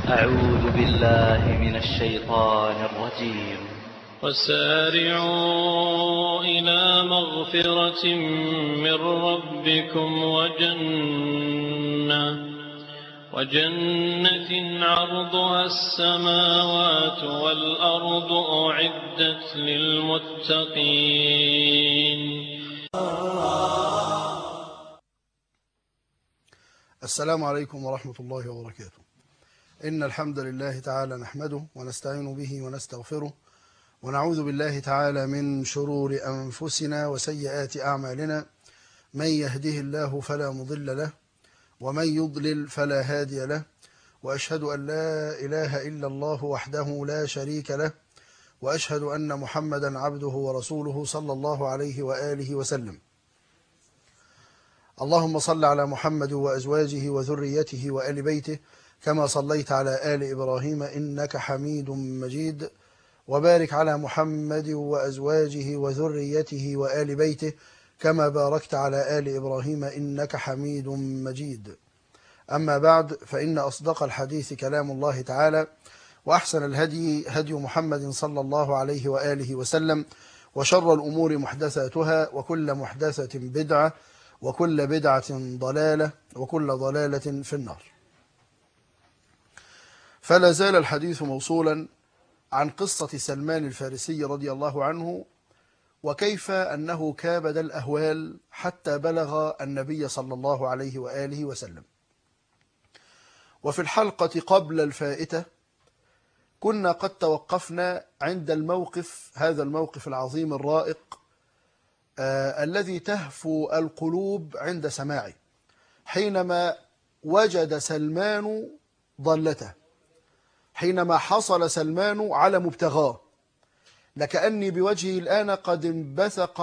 أعوذ بالله من الشيطان الرجيم. وسارعوا إلى مغفرة من ربكم وجنة عرضها السماوات والأرض أعدت للمتقين. السلام عليكم ورحمة الله وبركاته. إن الحمد لله تعالى نحمده ونستعين به ونستغفره ونعوذ بالله تعالى من شرور أنفسنا وسيئات أعمالنا. من يهده الله فلا مضل له ومن يضلل فلا هادي له، وأشهد أن لا إله إلا الله وحده لا شريك له، وأشهد أن محمدا عبده ورسوله صلى الله عليه وآله وسلم. اللهم صل على محمد وأزواجه وذريته وآل بيته كما صليت على آل إبراهيم إنك حميد مجيد، وبارك على محمد وأزواجه وذريته وآل بيته كما باركت على آل إبراهيم إنك حميد مجيد. أما بعد، فإن أصدق الحديث كلام الله تعالى، وأحسن الهدي هدي محمد صلى الله عليه وآله وسلم، وشر الأمور محدثاتها، وكل محدثة بدعة، وكل بدعة ضلالة، وكل ضلالة في النار. فلا زال الحديث موصولا عن قصة سلمان الفارسي رضي الله عنه، وكيف أنه كابد الأهوال حتى بلغ النبي صلى الله عليه وآله وسلم. وفي الحلقة قبل الفائتة كنا قد توقفنا عند هذا الموقف العظيم الرائق الذي تهفو القلوب عند سماعه، حينما وجد سلمان ضالته، حينما حصل سلمان على مبتغاه، لكأني بوجهه الآن قد انبثقت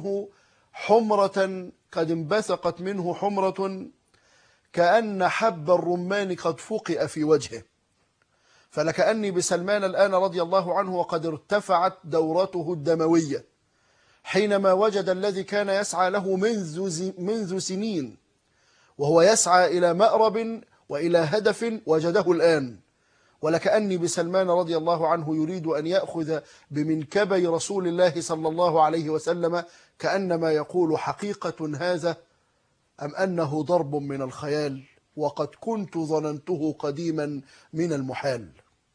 منه حمرة كأن حب الرمان قد فقئ في وجهه. فلكأني بسلمان الآن رضي الله عنه وقد ارتفعت دورته الدموية، حينما وجد الذي كان يسعى له منذ سنين، وهو يسعى إلى مأرب وإلى هدف وجده الآن. ولكأني بسلمان رضي الله عنه يريد أن يأخذ بمنكبي رسول الله صلى الله عليه وسلم، كأنما يقول: حقيقة هذا أم أنه ضرب من الخيال، وقد كنت ظننته قديما من المحال.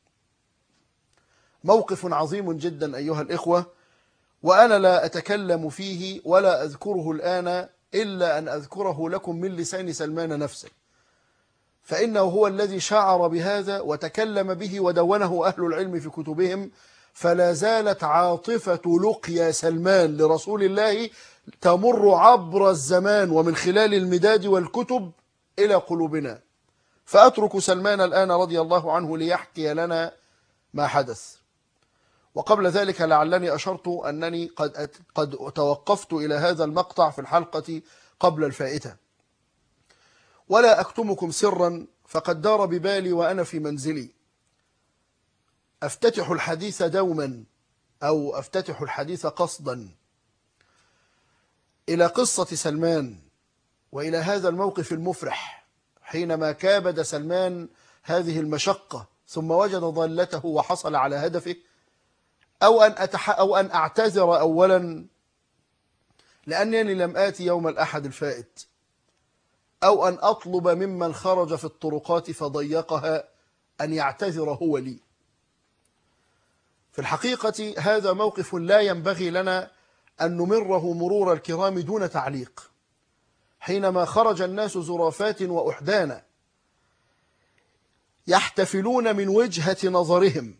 موقف عظيم جدا أيها الإخوة، وأنا لا أتكلم فيه ولا أذكره الآن إلا أن أذكره لكم من لسان سلمان نفسه، فإنه هو الذي شعر بهذا وتكلم به ودونه أهل العلم في كتبهم. فلا زالت عاطفة لقيا سلمان لرسول الله تمر عبر الزمان ومن خلال المداد والكتب إلى قلوبنا. فأترك سلمان الآن رضي الله عنه ليحكي لنا ما حدث. وقبل ذلك لعلني أشرت أنني قد توقفت إلى هذا المقطع في الحلقة قبل الفائتة، ولا أكتمكم سرا، فقد دار ببالي وأنا في منزلي أفتتح الحديث دوما، أو أفتتح الحديث قصدا، إلى قصة سلمان وإلى هذا الموقف المفرح، حينما كابد سلمان هذه المشقة ثم وجد ضالته وحصل على هدفه. أو أن أعتذر أولا لأنني لم آتي يوم الأحد الفائت، أو أن أطلب ممن خرج في الطرقات فضيقها أن يعتذر هو لي. في الحقيقة هذا موقف لا ينبغي لنا أن نمره مرور الكرام دون تعليق. حينما خرج الناس زرافات وأحدانا يحتفلون من وجهة نظرهم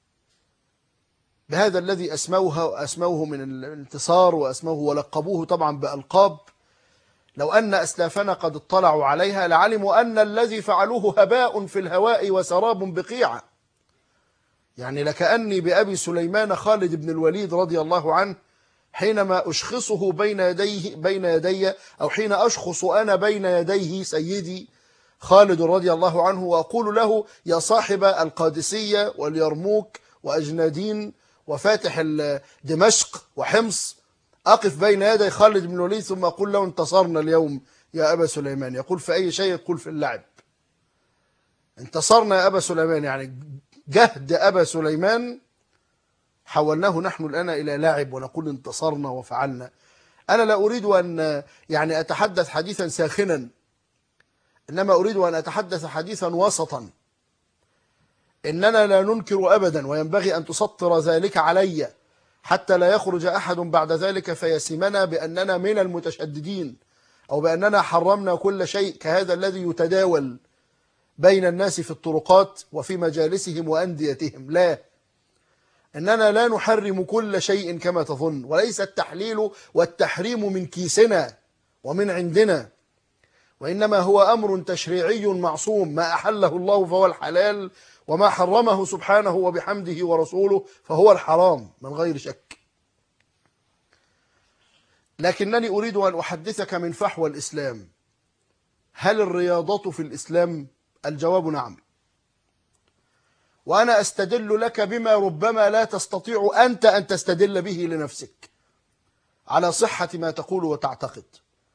بهذا الذي أسموه من الانتصار، وأسموه ولقبوه طبعا بألقاب، لو أن أسلافنا قد اطلعوا عليها لعلموا أن الذي فعلوه هباء في الهواء وسراب بقيعة. يعني لكأني بأبي سليمان خالد بن الوليد رضي الله عنه، حينما أشخصه بين يدي أو حين أشخص أنا بين يديه سيدي خالد رضي الله عنه، وأقول له: يا صاحب القادسية واليرموك وأجنادين وفاتح دمشق وحمص، أقف بين يدي خالد بن الوليد ثم أقول له: انتصرنا اليوم يا أبا سليمان. يقول: في أي شيء؟ يقول: في اللعب. انتصرنا يا أبا سليمان، يعني جهد أبا سليمان حولناه نحن الآن إلى لاعب ونقول انتصرنا وفعلنا. أنا لا أريد أن يعني أتحدث حديثا ساخنا، إنما أريد أن أتحدث حديثا وسطا. إننا لا ننكر أبدا، وينبغي أن تسطر ذلك علي حتى لا يخرج أحد بعد ذلك فيسمنا بأننا من المتشددين أو بأننا حرمنا كل شيء كهذا الذي يتداول بين الناس في الطرقات وفي مجالسهم وأنديتهم. لا، إننا لا نحرم كل شيء كما تظن، وليس التحليل والتحريم من كيسنا ومن عندنا، وإنما هو أمر تشريعي معصوم. ما أحله الله فهو الحلال، وما حرمه سبحانه وبحمده ورسوله فهو الحرام من غير شك. لكنني أريد أن أحدثك من فحوى الإسلام. هل الرياضة في الإسلام؟ الجواب نعم. وأنا أستدل لك بما ربما لا تستطيع أنت أن تستدل به لنفسك على صحة ما تقول وتعتقد.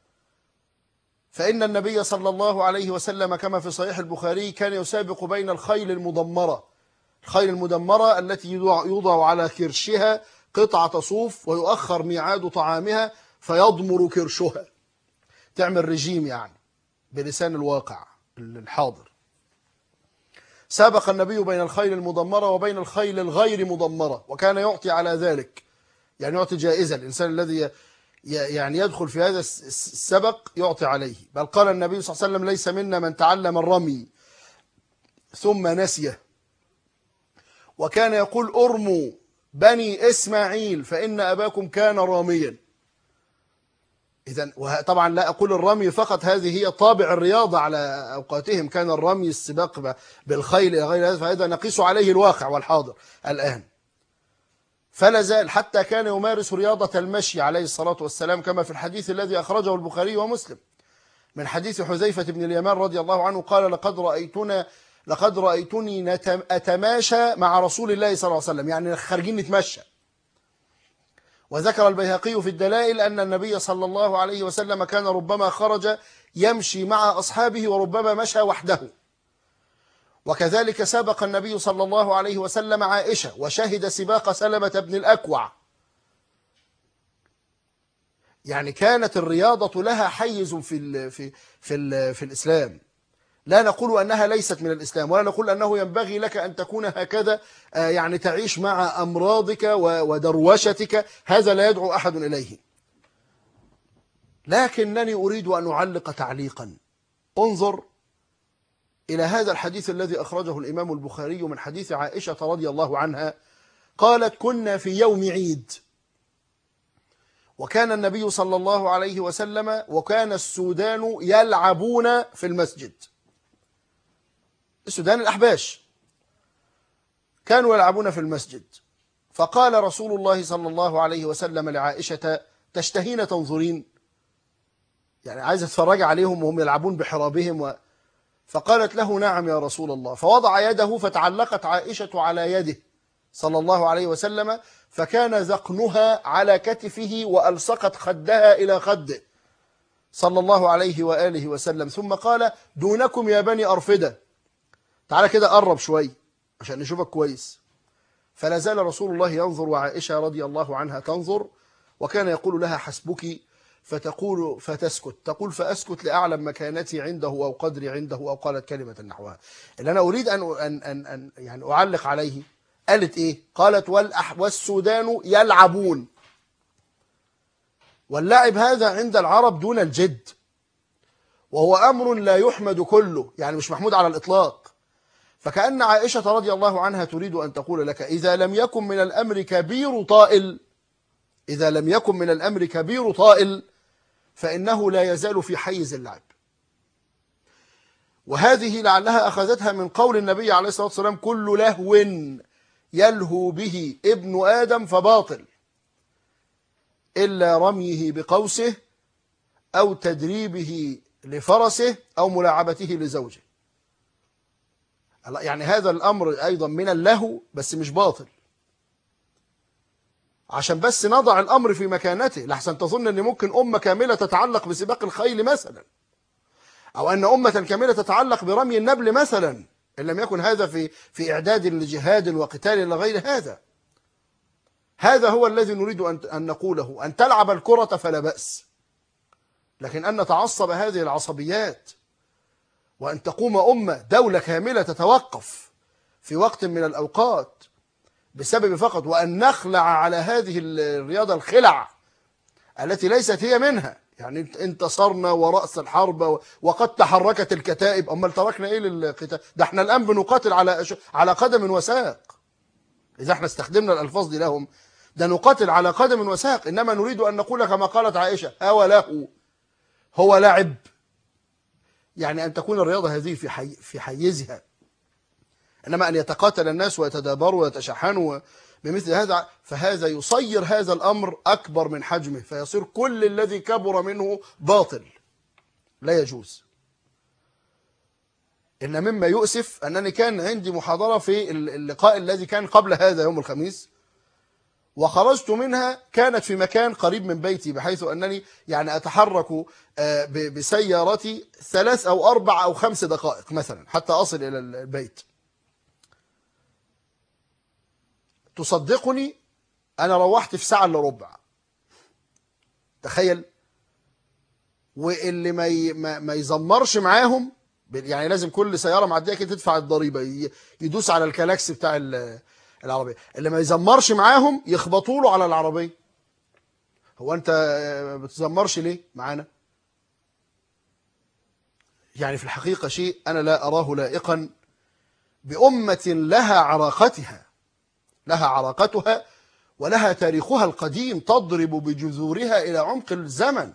فإن النبي صلى الله عليه وسلم كما في صحيح البخاري كان يسابق بين الخيل المدمرة، الخيل المدمرة التي يوضع على كرشها قطعة صوف ويؤخر ميعاد طعامها فيضمر كرشها، تعمل رجيم يعني بلسان الواقع الحاضر. سابق النبي بين الخيل المدمرة وبين الخيل الغير مدمرة، وكان يعطي على ذلك، يعني يعطي جائزة الإنسان الذي يعني يدخل في هذا السبق يعطي عليه. بل قال النبي صلى الله عليه وسلم: ليس منا من تعلم الرمي ثم نسيه. وكان يقول: أرموا بني إسماعيل فإن أباكم كان راميا. إذن طبعا لا أقول الرمي فقط، هذه هي طابع الرياضة على أوقاتهم، كان الرمي السباق بالخيل إلى غير هذا، فهذا نقيس عليه الواقع والحاضر الآن. فلا زال حتى كان يمارس رياضة المشي عليه الصلاة والسلام، كما في الحديث الذي أخرجه البخاري ومسلم من حديث حذيفة بن اليمان رضي الله عنه قال: لقد رأيتني أتماشى مع رسول الله صلى الله عليه وسلم، يعني خارجين نتمشى. وذكر البيهقي في الدلائل أن النبي صلى الله عليه وسلم كان ربما خرج يمشي مع أصحابه وربما مشى وحده. وكذلك سبق النبي صلى الله عليه وسلم عائشة وشهد سباق سلمة بن الأكوع. يعني كانت الرياضة لها حيز في الإسلام. لا نقول أنها ليست من الإسلام، ولا نقول أنه ينبغي لك أن تكون هكذا، يعني تعيش مع أمراضك ودروشتك، هذا لا يدعو أحد إليه. لكنني أريد أن أعلق تعليقا. انظر إلى هذا الحديث الذي أخرجه الإمام البخاري من حديث عائشة رضي الله عنها قالت: كنا في يوم عيد، وكان النبي صلى الله عليه وسلم وكان السودان يلعبون في المسجد. السودان الأحباش كانوا يلعبون في المسجد، فقال رسول الله صلى الله عليه وسلم لعائشة: تشتهين تنظرين؟ يعني عايزة تتفرج عليهم وهم يلعبون بحرابهم فقالت له: نعم يا رسول الله. فوضع يده فتعلقت عائشة على يده صلى الله عليه وسلم، فكان ذقنها على كتفه وألصقت خدها إلى خده صلى الله عليه وآله وسلم، ثم قال: دونكم يا بني أرفدة، تعالى كده قرب شوي عشان نشوفك كويس. فلا زال رسول الله ينظر وعائشة رضي الله عنها تنظر، وكان يقول لها: حسبك، فتقول فتسكت، تقول: فأسكت لأعلم مكانتي عنده أو قدري عنده، أو قالت كلمة نحوها. اللي أنا أريد أن يعني أعلق عليه، قالت إيه؟ قالت: والسودان يلعبون. واللعب هذا عند العرب دون الجد، وهو أمر لا يحمد كله، يعني مش محمود على الإطلاق. فكأن عائشة رضي الله عنها تريد أن تقول لك: إذا لم يكن من الأمر كبير طائل، إذا لم يكن من الأمر كبير طائل فإنه لا يزال في حيز اللعب. وهذه لعلها أخذتها من قول النبي عليه الصلاة والسلام: كل لهو يلهو به ابن آدم فباطل إلا رميه بقوسه أو تدريبه لفرسه أو ملاعبته لزوجه. يعني هذا الأمر أيضا من اللهو بس مش باطل، عشان بس نضع الأمر في مكانته، لحسن تظن أن ممكن أمة كاملة تتعلق بسباق الخيل مثلا، أو أن أمة كاملة تتعلق برمي النبل مثلا. إن لم يكن هذا في إعداد لجهاد وقتال إلى غير هذا. هذا هو الذي نريد أن نقوله. أن تلعب الكرة فلا بأس، لكن أن نتعصب هذه العصبيات، وأن تقوم أمة دولة كاملة تتوقف في وقت من الأوقات بسبب فقط، وأن نخلع على هذه الرياضة الخلع التي ليست هي منها. يعني انتصرنا ورأس الحرب وقد تحركت الكتائب، أما تركنا إيه للقتال؟ ده احنا الآن بنقاتل على قدم وساق. إذا احنا استخدمنا الألفاظ دي لهم، ده نقاتل على قدم وساق. إنما نريد أن نقول كما قالت عائشة: أوله هو لعب؟ يعني أن تكون الرياضة هذه في حيزها، إنما أن يتقاتل الناس ويتدابروا ويتشحنوا بمثل هذا، فهذا يصير هذا الأمر أكبر من حجمه، فيصير كل الذي كبر منه باطل، لا يجوز. إن مما يؤسف أنني كان عندي محاضرة في اللقاء الذي كان قبل هذا يوم الخميس، وخرجت منها كانت في مكان قريب من بيتي، بحيث أنني يعني أتحرك بسيارتي 3 أو 4 أو 5 دقائق مثلا حتى أصل إلى البيت. تصدقني أنا روحت في ساعة إلا ربع، تخيل. واللي ما يزمرش معاهم، يعني لازم كل سيارة معدية كده تدفع الضريبة، يدوس على الكلاكس بتاع العربية. اللي ما يزمرش معاهم يخبطوا له على العربية. هو أنت بتزمرش ليه معانا؟ يعني في الحقيقة شيء أنا لا أراه لائقا بأمة لها عراقتها ولها تاريخها القديم تضرب بجذورها إلى عمق الزمن.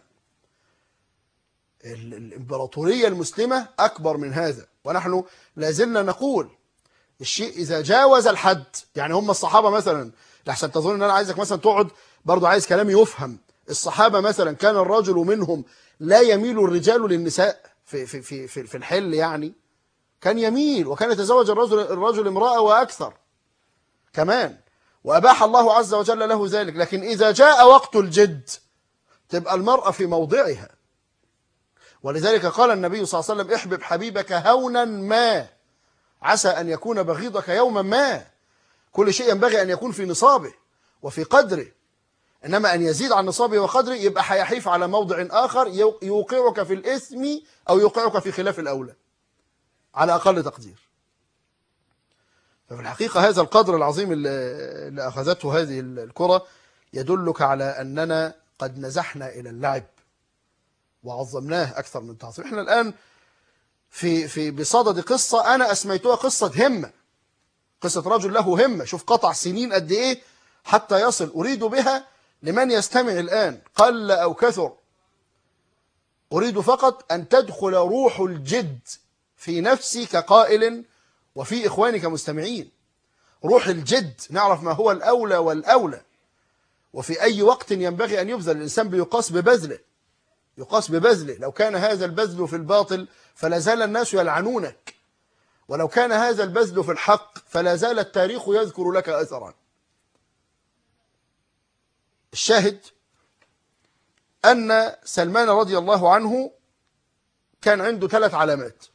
الإمبراطورية المسلمة أكبر من هذا، ونحن لازلنا نقول الشيء إذا جاوز الحد. يعني هم الصحابة مثلا، لحسن تظن أن أنا عايزك مثلا تقعد برضو عايز كلامي يفهم. الصحابة مثلا كان الرجل منهم لا يميل الرجال للنساء في الحل، يعني كان يميل، وكان يتزوج الرجل امرأة وأكثر كمان، وأباح الله عز وجل له ذلك. لكن إذا جاء وقت الجد تبقى المرأة في موضعها. ولذلك قال النبي صلى الله عليه وسلم: احبب حبيبك هونا ما عسى أن يكون بغيضك يوما ما. كل شيء ينبغي أن يكون في نصابه وفي قدره، إنما أن يزيد عن نصابه وقدره يبقى هيحيف على موضع آخر يوقعك في الإثم أو يوقعك في خلاف الأولى على أقل تقدير. ففي الحقيقة هذا القدر العظيم اللي أخذته هذه الكرة يدلك على أننا قد نزحنا إلى اللعب وعظمناه أكثر من تعظيم. إحنا الآن في بصدد قصة أنا أسميتها قصة همة، قصة رجل له همة. شوف قطع سنين قد إيه حتى يصل. أريد بها لمن يستمع الآن قل أو كثر، أريد فقط أن تدخل روح الجد في نفسي كقائل وفي إخواني كمستمعين. روح الجد، نعرف ما هو الأولى والأولى، وفي أي وقت ينبغي أن يبذل. الإنسان بيقاس ببذله، يقاس ببذله. لو كان هذا البذل في الباطل فلا زال الناس يلعنونك، ولو كان هذا البذل في الحق فلا زال التاريخ يذكر لك أثرا. الشاهد أن سلمان رضي الله عنه كان عنده 3 علامات،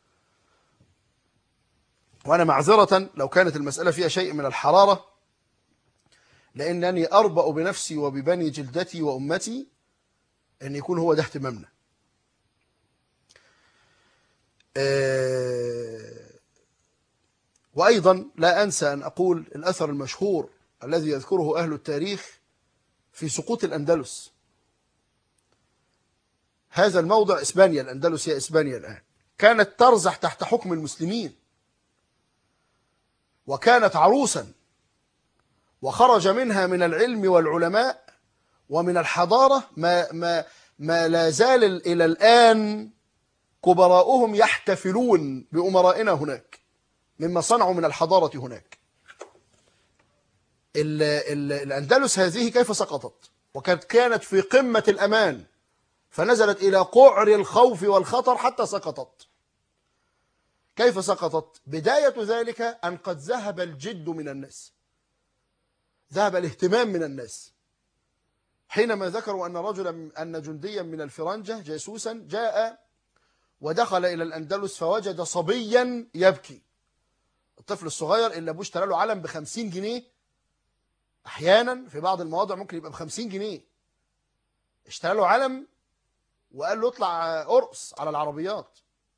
وأنا معذرة لو كانت المسألة فيها شيء من الحرارة، لأنني أربأ بنفسي وببني جلدتي وأمتي أن يكون هو ده اهتمامنا. وأيضا لا أنسى أن أقول الأثر المشهور الذي يذكره أهل التاريخ في سقوط الأندلس. هذا الموضع إسبانيا، الأندلس هي إسبانيا الآن، كانت ترزح تحت حكم المسلمين، وكانت عروسا، وخرج منها من العلم والعلماء ومن الحضارة ما لا زال إلى الآن كبراؤهم يحتفلون بأمرائنا هناك مما صنعوا من الحضارة هناك. الأندلس هذه كيف سقطت؟ وكانت في قمة الأمان، فنزلت إلى قعر الخوف والخطر حتى سقطت. كيف سقطت؟ بداية ذلك أن قد ذهب الجد من الناس، ذهب الاهتمام من الناس، حينما ذكروا أن جنديا من الفرنجة جاسوسا جاء ودخل إلى الأندلس فوجد صبيا يبكي الطفل الصغير اللي ابوه اشترى له علم ب50 جنيه، احيانا في بعض المواضع ممكن يبقى ب50 جنيه، اشترى له علم وقال له اطلع ارقص على العربيات،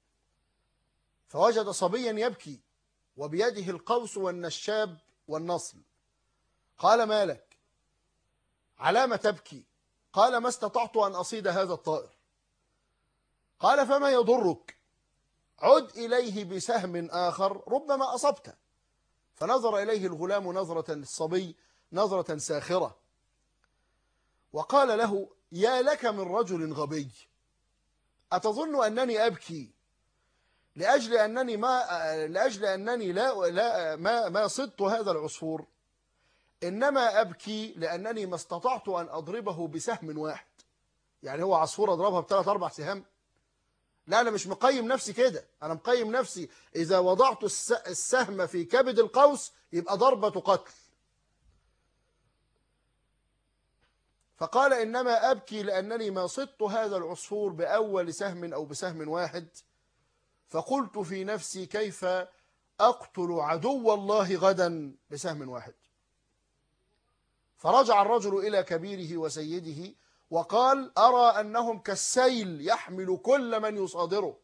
فوجد صبيا يبكي وبيده القوس والنشاب والنصل. قال: ما لك؟ على ما تبكي؟ قال: ما استطعت أن أصيد هذا الطائر. قال: فما يضرك؟ عد إليه بسهم آخر ربما أصبته. فنظر إليه الغلام نظرة الصبي نظرة ساخرة، وقال له: يا لك من رجل غبي، أتظن أنني أبكي لأجل أنني ما صدت هذا العصفور؟ إنما أبكي لأنني ما استطعت أن أضربه بسهم واحد. يعني هو عصفور أضربها ب3 4 سهام؟ لا، أنا مش مقيم نفسي كده، أنا مقيم نفسي إذا وضعت السهم في كبد القوس يبقى ضربة قتل. فقال: إنما أبكي لأنني ما صدت هذا العصفور بأول سهم أو بسهم واحد، فقلت في نفسي: كيف أقتل عدو الله غدا بسهم واحد؟ فرجع الرجل إلى كبيره وسيده وقال: أرى أنهم كالسيل يحمل كل من يصادره،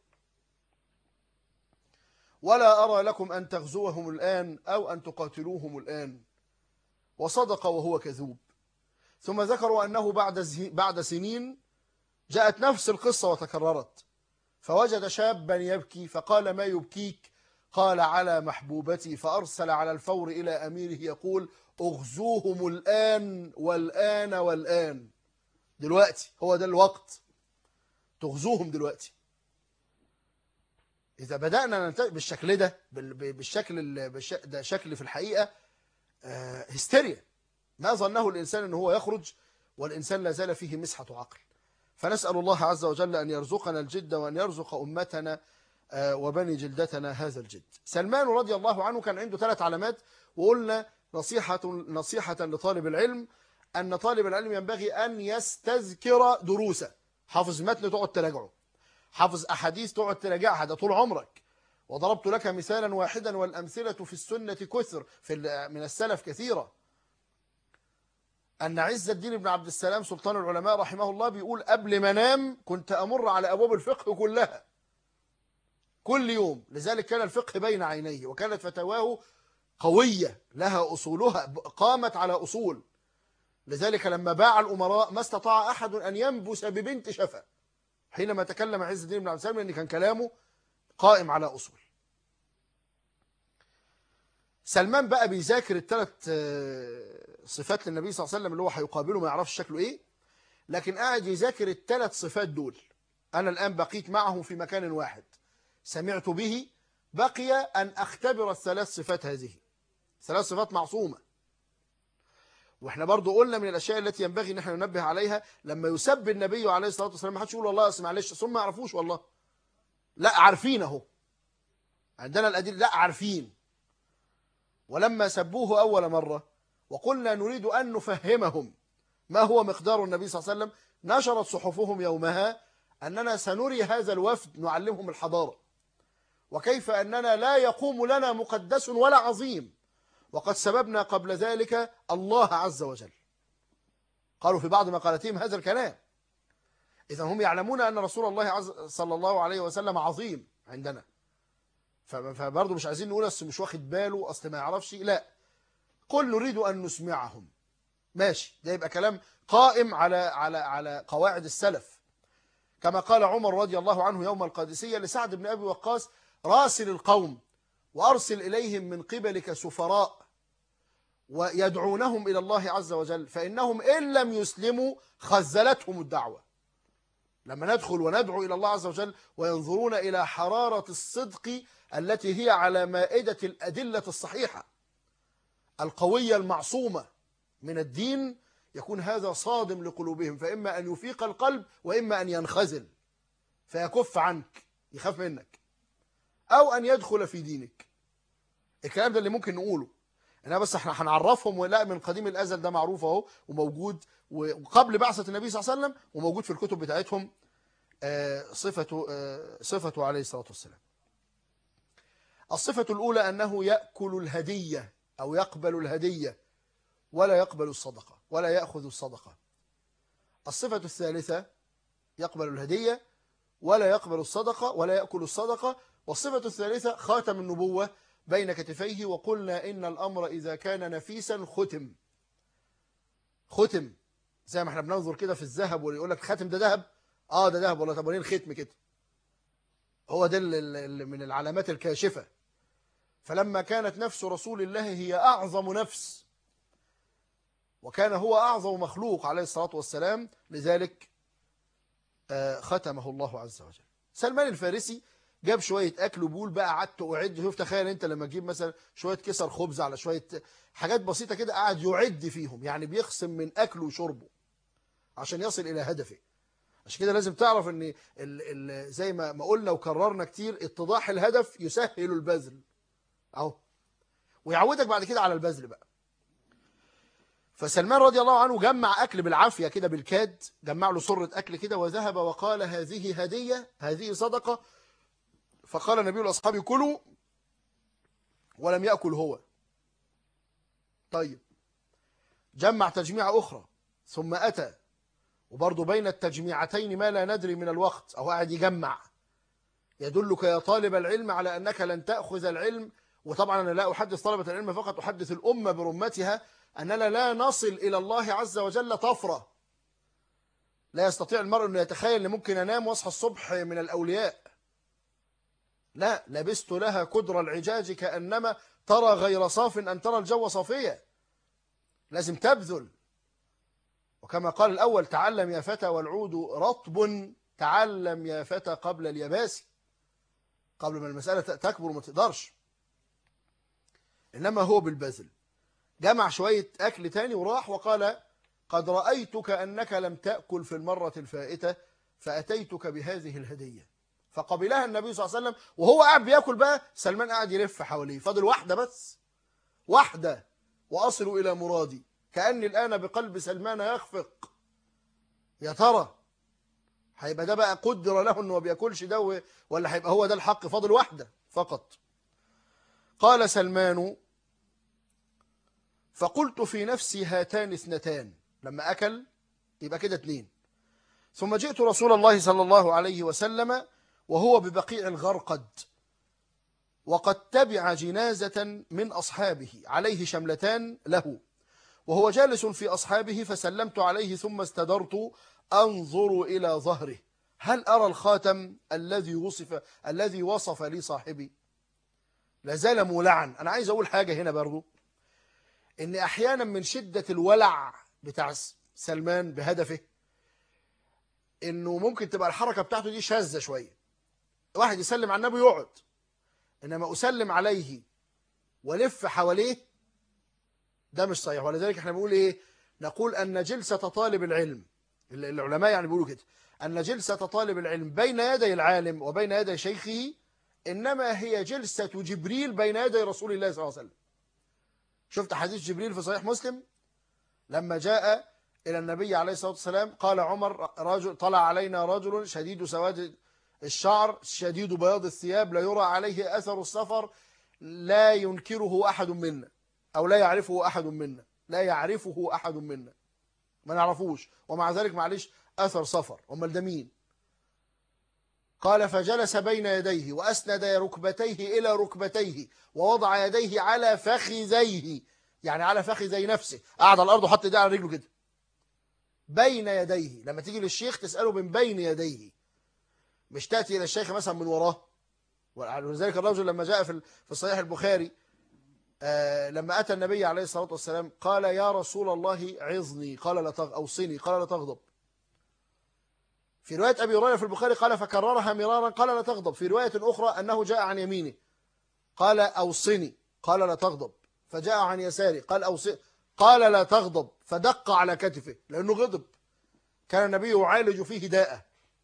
ولا أرى لكم أن تغزوهم الآن أو أن تقاتلوهم الآن. وصدق وهو كذوب. ثم ذكروا أنه بعد سنين جاءت نفس القصة وتكررت، فوجد شابا يبكي فقال: ما يبكيك؟ قال: على محبوبتي. فأرسل على الفور إلى أميره يقول: اغزوهم الآن والآن والآن، دلوقتي هو ده الوقت، تغزوهم دلوقتي. إذا بدأنا بالشكل ده ده شكل في الحقيقة هستيريا، ما ظنه الإنسان أنه هو يخرج والإنسان لا زال فيه مسحة عقل. فنسأل الله عز وجل أن يرزقنا الجد وأن يرزق أمتنا وبني جلدتنا هذا الجد. سلمان رضي الله عنه كان عنده 3 علامات، وقلنا نصيحة لطالب العلم أن طالب العلم ينبغي أن يستذكر دروسه. حافظ متن تقعد تراجعه، حافظ أحاديث تقعد تراجعها، ده طول عمرك. وضربت لك مثالا واحدا والأمثلة في السنة كثر، من السلف كثيرة. أن عز الدين بن عبد السلام سلطان العلماء رحمه الله بيقول: قبل ما انام كنت أمر على أبواب الفقه كلها كل يوم، لذلك كان الفقه بين عينيه، وكانت فتواه قوية لها أصولها، قامت على أصول. لذلك لما باع الأمراء ما استطاع أحد أن ينبس ببنت شفا حينما تكلم عز الدين بن عبد السلام، لأن كان كلامه قائم على أصول. سلمان بقى بيذاكر ال3 صفات للنبي صلى الله عليه وسلم اللي هو هيقابله ما يعرفش شكله إيه، لكن قاعد يذاكر ال3 صفات دول. أنا الآن بقيت معه في مكان واحد، سمعت به، بقي أن أختبر ال3 صفات هذه، 3 صفات معصومة. واحنا برضو قلنا من الاشياء التي ينبغي ان احنا ننبه عليها، لما يسب النبي عليه الصلاه والسلام ما حدش يقول والله اسمع معلش ثم ما يعرفوش، والله لا عارفين اهو، عندنا الادله، لا عارفين. ولما سبوه اول مره وقلنا نريد ان نفهمهم ما هو مقدار النبي صلى الله عليه وسلم، نشرت صحفهم يومها اننا سنري هذا الوفد نعلمهم الحضاره، وكيف اننا لا يقوم لنا مقدس ولا عظيم، وقد سببنا قبل ذلك الله عز وجل. قالوا في بعض مقالاتهم هذا الكلام. إذا هم يعلمون أن رسول الله صلى الله عليه وسلم عظيم عندنا، فبرضه مش عايزين نقول أصل مش واخد باله، أصل ما يعرفش، لا، قل نريد أن نسمعهم، ماشي، ده يبقى كلام قائم على قواعد السلف. كما قال عمر رضي الله عنه يوم القادسية لسعد بن أبي وقاص: راسل القوم وأرسل إليهم من قبلك سفراء ويدعونهم إلى الله عز وجل، فإنهم إن لم يسلموا خذلتهم الدعوة. لما ندخل وندعو إلى الله عز وجل وينظرون إلى حرارة الصدق التي هي على مائدة الأدلة الصحيحة القوية المعصومة من الدين، يكون هذا صادم لقلوبهم، فإما أن يفيق القلب وإما أن ينخزل فيكف عنك، يخاف منك، أو أن يدخل في دينك. الكلام ده اللي ممكن نقوله، إنها بس احنا هنعرفهم، ولا من قديم الأزل ده معروف اهو وموجود، وقبل بعثة النبي صلى الله عليه وسلم وموجود في الكتب بتاعتهم صفته عليه الصلاة والسلام. الصفة الأولى أنه يأكل الهدية أو يقبل الهدية ولا يقبل الصدقة ولا يأخذ الصدقة. الصفة الثالثة يقبل الهدية ولا يقبل الصدقة ولا يأكل الصدقة. والصفة الثالثة خاتم النبوة بين كتفيه، وقلنا إن الأمر إذا كان نفيسا ختم زي ما احنا بننظر كده في الذهب ويقول لك خاتم ده ذهب، ده ذهب والله، طب وليه الختم كده؟ هو ده من العلامات الكاشفة. فلما كانت نفس رسول الله هي أعظم نفس، وكان هو أعظم مخلوق عليه الصلاة والسلام، لذلك ختمه الله عز وجل. سلمان الفارسي جاب شوية أكل وبول بقى، قعدت أعد. شوف تخيل أنت لما تجيب مثلا شوية كسر خبز على شوية حاجات بسيطة كده، قاعد يعد فيهم، يعني بيقسم من أكله وشربه عشان يصل إلى هدفه. عشان كده لازم تعرف ان زي ما قلنا وكررنا كتير، اتضاح الهدف يسهل البذل اهو، ويعودك بعد كده على البذل بقى. فسلمان رضي الله عنه جمع اكل بالعافيه كده بالكاد، جمع له صره اكل كده وذهب وقال هذه هديه، هذه صدقه. فقال النبي لاصحابه كلوا، ولم ياكل هو. طيب، جمع تجميعه اخرى ثم اتى، وبرضه بين التجميعتين ما لا ندري من الوقت، أو قاعد يجمع. يدلك يا طالب العلم على أنك لن تأخذ العلم. وطبعا أنا لا أحدث طلبة العلم فقط، أحدث الأمة برمتها أننا لا نصل إلى الله عز وجل طفرة. لا يستطيع المرء أن يتخيل أن ممكن أنام وأصحى الصبح من الأولياء. لا، لبست لها كدر العجاج كأنما ترى غير صاف أن ترى الجو صافية. لازم تبذل. وكما قال الأول تعلم يا فتى والعود رطب، تعلم يا فتى قبل اليباس، قبل ما المسألة تكبر وما تقدرش. إنما هو بالبذل. جمع شوية أكل تاني وراح وقال قد رأيتك أنك لم تأكل في المرة الفائتة فأتيتك بهذه الهدية. فقبلها النبي صلى الله عليه وسلم، وهو قاعد بيأكل بقى سلمان قاعد يلف حواليه، فاضل واحدة بس، واحدة وأصل إلى مرادي. كأني الآن بقلب سلمان يخفق. يا ترى هيبقى ده بقى قدر له انه ما بياكلش ده، ولا هيبقى هو ده الحق؟ فاضل واحدة فقط. قال سلمان فقلت في نفسي هاتان اثنتان، لما أكل يبقى كده اتنين. ثم جئت رسول الله صلى الله عليه وسلم وهو ببقيع الغرقد، وقد تبع جنازة من أصحابه عليه شملتان له، وهو جالس في أصحابه، فسلمت عليه ثم استدرت أنظر إلى ظهره هل أرى الخاتم الذي وصف لي صاحبي. لازال مولعا. أنا عايز أقول حاجة هنا برضو، إن أحيانا من شدة الولع بتاع سلمان بهدفه، إنه ممكن تبقى الحركة بتاعته دي شاذة شوية. واحد يسلم على النبي يقعد، إنما أسلم عليه ولف حواليه ده مش صحيح. ولذلك احنا بنقول ايه؟ نقول ان جلسة طالب العلم، العلماء يعني بيقولوا كده، ان جلسة طالب العلم بين يدي العالم وبين يدي شيخه انما هي جلسة جبريل بين يدي رسول الله صلى الله عليه وسلم. شفت حديث جبريل في صحيح مسلم لما جاء الى النبي عليه الصلاة والسلام، قال عمر رجل طلع علينا رجل شديد سواد الشعر شديد بياض الثياب لا يرى عليه اثر السفر، لا ينكره احد منا، أو لا يعرفه أحد منا، لا يعرفه أحد منا، ما نعرفوش، ومع ذلك معلش أثر سفر. أمال ده مين؟ قال فجلس بين يديه وأسند ركبتيه إلى ركبتيه ووضع يديه على فخذيه، يعني على فخذي نفسه، قعد على الأرض وحط يديه على رجله كده بين يديه. لما تيجي للشيخ تسأله من بين يديه، مش تأتي إلى الشيخ مثلا من وراه. ولذلك الرجل لما جاء في صحيح البخاري لما أتى النبي عليه الصلاة والسلام قال يا رسول الله عظني، قال لا أوصني، قال لا تغضب. في رواية أبي هريرة في البخاري قال فكررها مرارا قال لا تغضب. في رواية أخرى أنه جاء عن يمينه قال أوصني، قال لا تغضب. فجاء عن يساري قال أوصني، قال لا تغضب. فدق على كتفه لأنه غضب، كان النبي يعالج فيه داءه.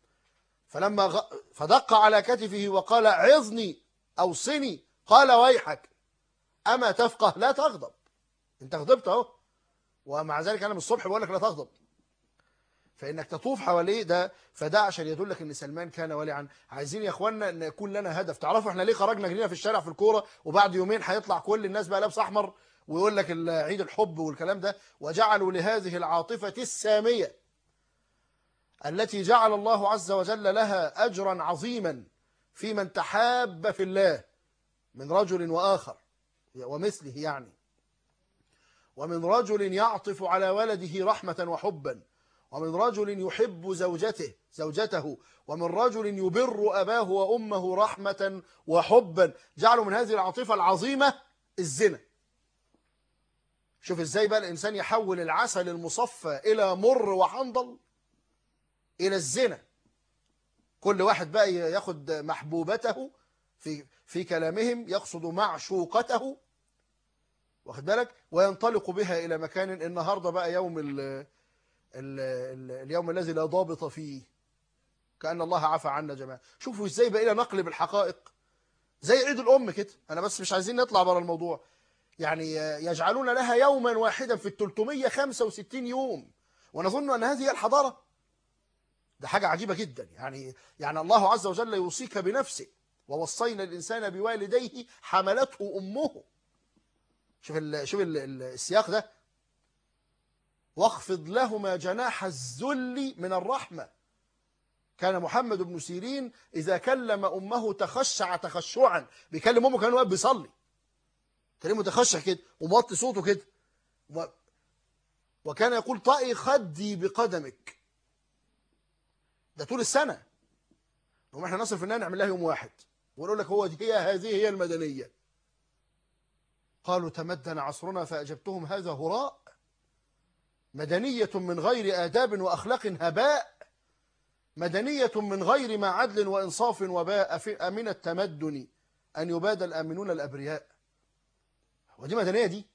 فدق على كتفه وقال عظني أوصني، قال ويحك أما تفقه لا تغضب. أنت غضبت أهو، ومع ذلك أنا من الصبح بقول لك لا تغضب. فإنك تطوف حواليه ده، فده عشان يدلك إن سلمان كان ولعا. عايزين يا إخوانا إن يكون لنا هدف. تعرفوا إحنا ليه خرجنا جرينا في الشارع في الكورة، وبعد يومين هيطلع كل الناس بقى لابس أحمر ويقول لك عيد الحب والكلام ده؟ وجعلوا لهذه العاطفة السامية التي جعل الله عز وجل لها أجرا عظيما في من تحاب في الله من رجل وآخر ومثله يعني، ومن رجل يعطف على ولده رحمة وحبا، ومن رجل يحب زوجته، ومن رجل يبر أباه وأمه رحمة وحبا. جعلوا من هذه العاطفة العظيمة الزنا. شوف ازاي بقى الإنسان يحول العسل المصفى إلى مر وحنظل إلى الزنا. كل واحد بقى ياخد محبوبته في كلامهم، يقصد معشوقته، واخد بالك، وينطلق بها إلى مكان. النهاردة بقى يوم اليوم الذي لا ضابط فيه، كأن الله عفى عنا جماعة. شوفوا ازاي بقى نقلب الحقائق زي عيد الأم كده. أنا بس مش عايزين نطلع بره الموضوع. يعني يجعلون لها يوما واحدا في 365 يوم، ونظن أن هذه هي الحضارة. ده حاجة عجيبة جدا. يعني الله عز وجل يوصيك بنفسه، ووصينا الإنسان بوالديه حملته أمه. شوف السياق ده. واخفض لهما جناح الذل من الرحمة. كان محمد بن سيرين إذا كلم أمه تخشع تخشعا. بيكلم أمه كان واقف بيصلي، كلمه متخشع كده وموطي صوته كده، وكان يقول طئي خدي بقدمك. ده طول السنة. احنا نصرف النهاية نعمل لها يوم واحد ونقول لك هذه هي المدنية. قالوا تمدن عصرنا فأجبتهم هذا هراء. مدنية من غير آداب وأخلاق هباء. مدنية من غير ما عدل وإنصاف وباء. أمن التمدن أن يبادى الآمنون الأبرياء. ودي مدنية دي؟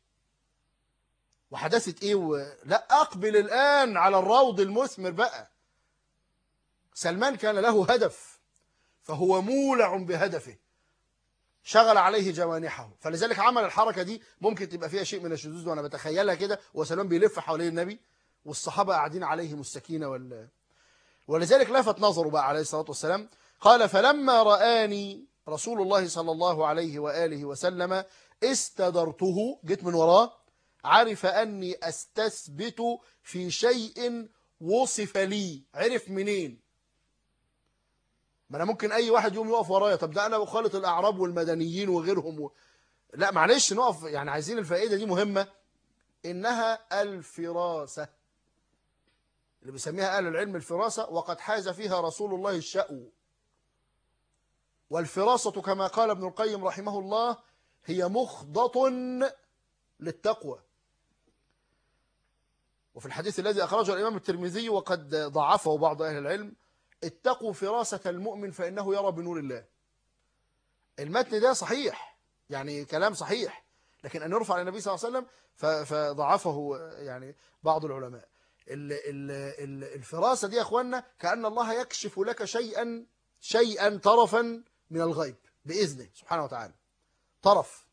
وحدثت إيه لا أقبل الآن على الروض المثمر بقى. سلمان كان له هدف، فهو مولع بهدفه، شغل عليه جوانحه، فلذلك عمل الحركة دي. ممكن تبقى فيها شيء من الشذوذ وأنا بتخيلها كده، وسلمان بيلف حوالين النبي والصحابة قاعدين عليهم السكينة ولذلك لفت نظره بقى عليه الصلاة والسلام. قال فلما رآني رسول الله صلى الله عليه وآله وسلم استدرته، جيت من وراه، عرف أني أستثبت في شيء وصف لي. عرف منين؟ ما أنا ممكن أي واحد يوم يقف ورايا، طب ده أنا بخالط الأعراب والمدنيين وغيرهم لا معلش نقف. يعني عايزين الفائدة دي مهمة، إنها الفراسة اللي بيسميها أهل العلم الفراسة، وقد حاز فيها رسول الله الشأو. والفراسة كما قال ابن القيم رحمه الله هي مخضة للتقوى. وفي الحديث الذي أخرجه الإمام الترمذي وقد ضعفه بعض أهل العلم: اتقوا فراسة المؤمن فإنه يرى بنور الله. المتن ده صحيح، يعني كلام صحيح، لكن أن يرفع للنبي صلى الله عليه وسلم فضعفه يعني بعض العلماء. الفراسة دي يا أخوانا كأن الله يكشف لك شيئا طرفا من الغيب بإذنه سبحانه وتعالى، طرف،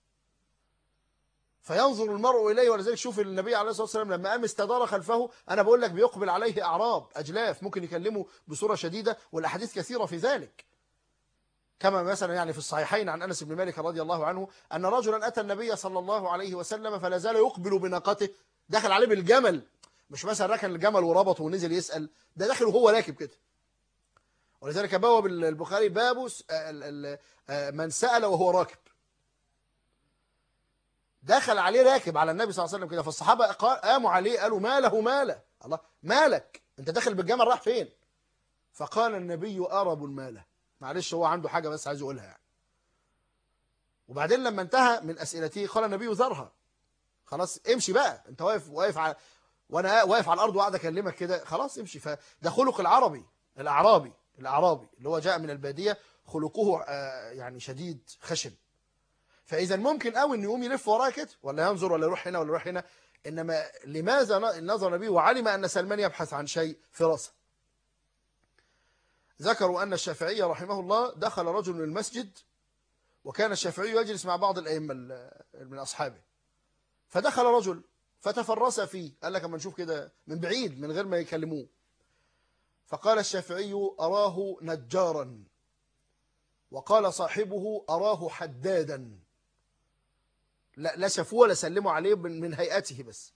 فينظر المرء إليه. ولذلك شوف النبي عليه الصلاة والسلام لما قام استدار خلفه، أنا بقول لك بيقبل عليه أعراب أجلاف ممكن يكلمه بصورة شديدة، والأحاديث كثيرة في ذلك. كما مثلا يعني في الصحيحين عن أنس بن مالك رضي الله عنه أن رجلا أتى النبي صلى الله عليه وسلم فلا زال يقبل بناقته، دخل عليه بالجمل، مش مثلا ركن الجمل وربطه ونزل يسأل، ده داخل وهو راكب كده. ولذلك بواب البخاري باب من سأل وهو راكب. دخل عليه راكب على النبي صلى الله عليه وسلم كده، فالصحابة قاموا عليه قالوا ماله الله مالك انت داخل بالجمل راح فين؟ فقال النبي أرب ماله. معلش هو عنده حاجة بس عايز يقولها يعني. وبعدين لما انتهى من أسئلته قال النبي ذرها، خلاص امشي بقى، انت واقف على وانا واقف على الارض وقاعد اكلمك كده، خلاص امشي. فده خلق الاعرابي اللي هو جاء من البادية، خلقه يعني شديد خشن. فاذا ممكن قوي انه يقوم يلف وراه كده، ولا ينظر ولا يروح هنا ولا يروح هنا. انما لماذا نظر النبي وعلم ان سلمان يبحث عن شيء؟ فراسة. ذكروا ان الشافعي رحمه الله دخل رجل من المسجد، وكان الشافعي يجلس مع بعض الائمه من اصحابه، فدخل رجل فتفرس فيه، قال لك اما نشوف كده من بعيد من غير ما يكلموه، فقال الشافعي أراه نجارا، وقال صاحبه أراه حدادا. لا شافوه ولا سلموا عليه من هيئته بس.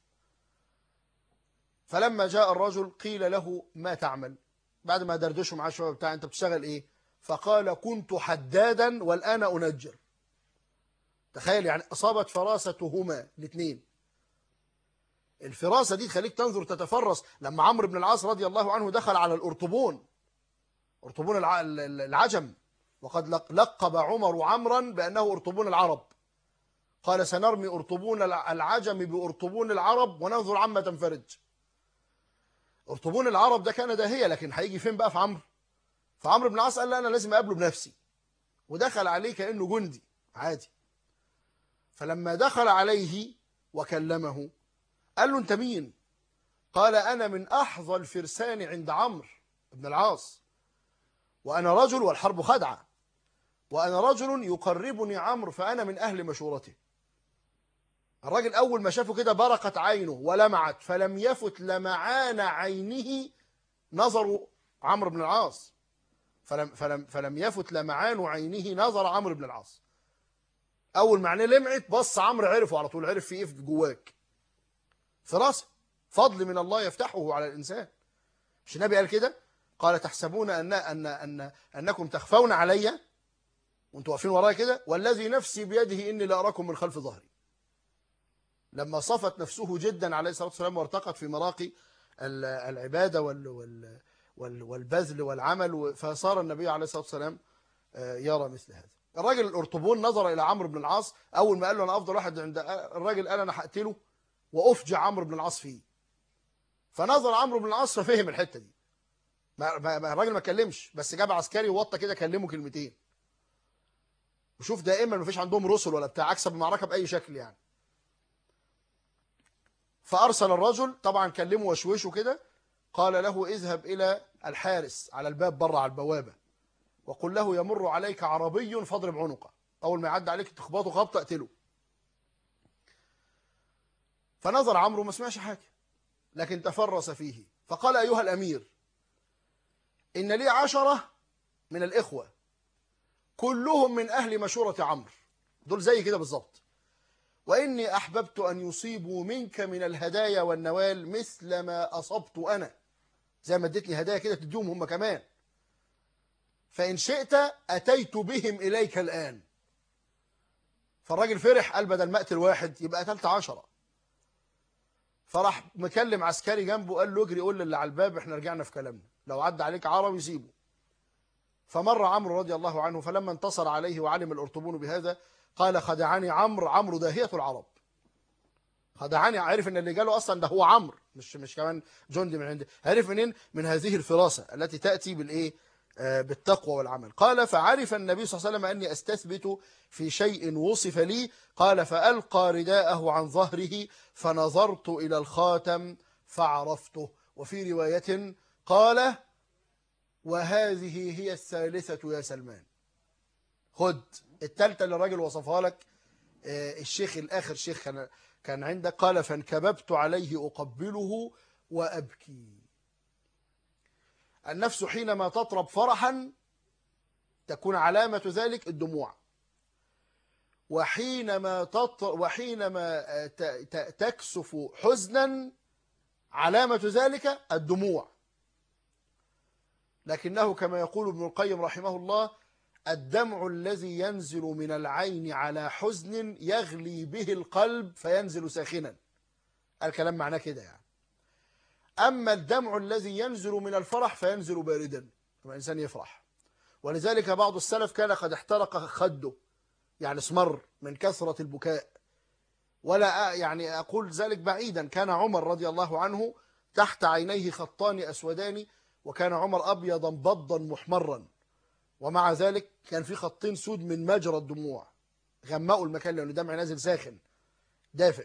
فلما جاء الرجل قيل له ما تعمل؟ بعد ما دردشوا معاه شويه بتاع انت بتشتغل ايه؟ فقال كنت حدادا والآن أنجر. تخيل يعني أصابت فراستهما الاثنين. الفراسة دي تخليك تنظر تتفرس. لما عمرو بن العاص رضي الله عنه دخل على الأرطبون، أرطبون العجم، وقد لقب عمر عمرا بأنه أرطبون العرب، قال سنرمي أرطبون العجم بأرطبون العرب وننظر عما تنفرج. أرطبون العرب ده كان داهية، لكن هيجي فين بقى في عمرو؟ فعمرو بن العاص قال لا أنا لازم أقابله بنفسي، ودخل عليه كأنه جندي عادي. فلما دخل عليه وكلمه قال له أنت مين؟ قال أنا من أحظى الفرسان عند عمرو بن العاص، وأنا رجل والحرب خدعة، وأنا رجل يقربني عمرو فأنا من أهل مشورته. الراجل أول ما شافه كده برقت عينه ولمعت، فلم يفت لمعان عينه نظر عمرو بن العاص، فلم يفت لمعان عينه نظر عمرو بن العاص. أول ما عينيه لمعت بص عمرو عرفه على طول، عرف في إيه في جواك. فراسة فضل من الله يفتحه على الإنسان. مش النبي قال كده؟ قال تحسبون أنكم تخفون علي وانتوا واقفين ورايا كده، والذي نفسي بيده إني لأراكم من خلف ظهري. لما صفت نفسه جدا عليه الصلاة والسلام وارتقت في مراقي العبادة والبذل والعمل، فصار النبي عليه الصلاة والسلام يرى مثل هذا. الراجل الأرطبون نظر إلى عمرو بن العاص، أول ما قال له أنا أفضل واحد عند الراجل قال أنا هقتله وأفجع عمرو بن العاص فيه. فنظر عمرو بن العاص ففهم الحتة دي. الراجل ما كلمش، بس جاب عسكري ووطى كده كلمه كلمتين. وشوف دائما ما فيش عندهم رسل ولا بتاع، أكسب المعركة بأي شكل يعني. فأرسل الرجل طبعا كلمه وشوشه كده، قال له اذهب إلى الحارس على الباب بره على البوابة، وقل له يمر عليك عربي فاضرب عنقه، أول ما يعدي عليك تخبطه خبطة اقتله. فنظر عمرو ما سمعش حاجة، لكن تفرس فيه فقال أيها الأمير إن لي 10 من الإخوة كلهم من أهل مشورة عمرو، دول زي كده بالظبط، وإني أحببت أن يصيبوا منك من الهدايا والنوال مثل ما أصبت أنا، زي ما اديتني هدايا كده تديهم هم كمان، فإن شئت أتيت بهم إليك الآن. فالراجل فرح، قال بدل ما أقتل واحد يبقى قتلت 10. فراح مكلم عسكري جنبه قال له اجري قول للي على الباب احنا رجعنا في كلامنا، لو عدى عليك عربي سيبه. فمر عمرو رضي الله عنه، فلما انتصر عليه وعلم الأرطبون بهذا قال خدعني عمرو داهية العرب. خدعني، عارف ان اللي جاله اصلا ده هو عمرو، مش كمان جندي من عنده. عارف منين؟ من هذه الفراسة التي تأتي بالايه؟ بالتقوى والعمل. قال فعرف النبي صلى الله عليه وسلم أني أستثبت في شيء وصف لي. قال فألقى رداءه عن ظهره فنظرت إلى الخاتم فعرفته. وفي رواية قال وهذه هي الثالثة يا سلمان. خد الثالثة اللي الراجل وصفها لك الشيخ الآخر شيخ كان عندك. قال فانكببت عليه أقبله وأبكي. النفس حينما تطرب فرحا تكون علامة ذلك الدموع، وحينما تكسف حزنا علامة ذلك الدموع. لكنه كما يقول ابن القيم رحمه الله الدمع الذي ينزل من العين على حزن يغلي به القلب فينزل ساخنا. الكلام معناه كده يعني. أما الدمع الذي ينزل من الفرح فينزل باردا لما الإنسان يفرح. ولذلك بعض السلف كان قد احترق خده، يعني اسمر من كثرة البكاء. ولا يعني أقول ذلك بعيدا، كان عمر رضي الله عنه تحت عينيه خطان أسودان، وكان عمر أبيضا بضا محمرا، ومع ذلك كان في خطين سود من مجرى الدموع غمقوا المكان لأنه دمع نازل ساخن دافئ.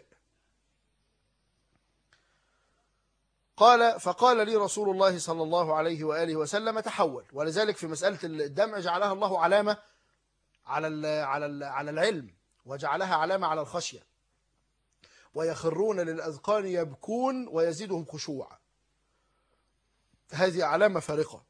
فقال لي رسول الله صلى الله عليه وآله وسلم تحول. ولذلك في مسألة الدمع جعلها الله علامة على العلم، وجعلها علامة على الخشية. ويخرون للأذقان يبكون ويزيدهم خشوعا. هذه علامة فارقة.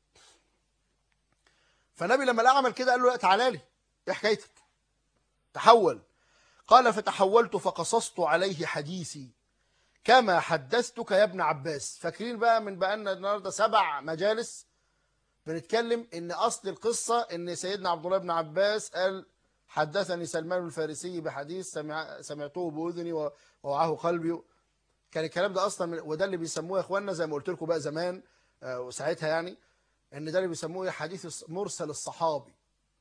فالنبي لما لقى عمل كده قال له لا تعالى لي، ايه حكايتك؟ تحول. قال فتحولت فقصصت عليه حديثي كما حدثتك يا ابن عباس. فاكرين بقى من بقالنا النهارده 7 مجالس بنتكلم ان اصل القصة ان سيدنا عبد الله بن عباس قال حدثني سلمان الفارسي بحديث سمعته بأذني ووعاه قلبي. كان الكلام ده اصلا وده اللي بيسموه يا اخواننا زي ما قلت لكم بقى زمان وساعتها يعني ان ده اللي بيسموه حديث مرسل الصحابي،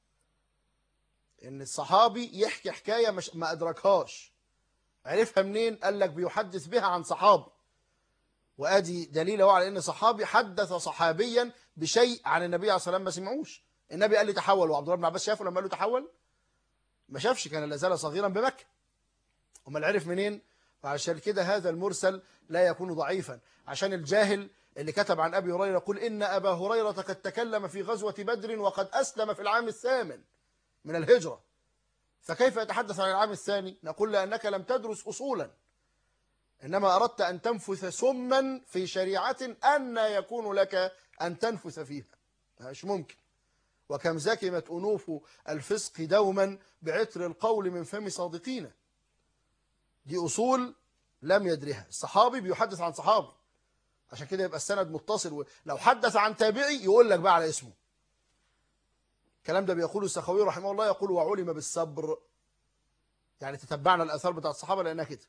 ان الصحابي يحكي حكاية مش ما ادركهاش، عرفها منين؟ قال لك بيحدث بها عن صحابي، وادي دليل هو على ان صحابي حدث صحابيا بشيء عن النبي عليه الصلاه والسلام ما سمعوش. النبي قال لي تحول، وعبد الله بن عباس شافه لما قال له تحول؟ ما شافش، كان لا زال صغيرا بمكه. امال عرف منين؟ وعشان كده هذا المرسل لا يكون ضعيفا، عشان الجاهل اللي كتب عن ابي هريره يقول ان ابا هريره قد تكلم في غزوه بدر وقد اسلم في العام 8 من الهجره، فكيف يتحدث عن العام الثاني؟ نقول لانك لم تدرس اصولا، إنما أردت أن تنفث سما في شريعة أن يكون لك أن تنفث فيها، مش ممكن. وكم زكمت أنوف الفسق دوما بعطر القول من فم صادقين. دي أصول لم يدرها الصحابي، بيحدث عن صحابي، عشان كده يبقى السند متصل. لو حدث عن تابعي يقول لك بقى على اسمه. الكلام ده بيقوله السخاوي رحمه الله، يقول وعلم بالصبر، يعني تتبعنا الآثار بتاعت الصحابة لأنها كده.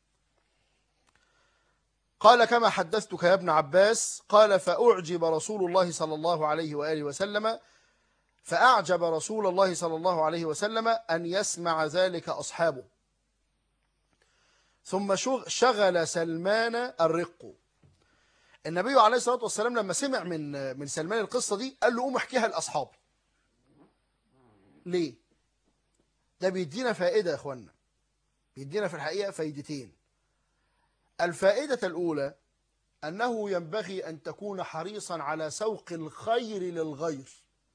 قال كما حدثتك يا ابن عباس. قال فأعجب رسول الله صلى الله عليه وآله وسلم، فأعجب رسول الله صلى الله عليه وسلم أن يسمع ذلك أصحابه. ثم شغل سلمان الرق. النبي عليه الصلاة والسلام لما سمع من سلمان القصة دي قال له قوم احكيها لأصحابي. ليه؟ ده بيدينا فائدة يا اخوانا، بيدينا في الحقيقة فايدتين. الفائدة الأولى أنه ينبغي أن تكون حريصا على سوق الخير للغير.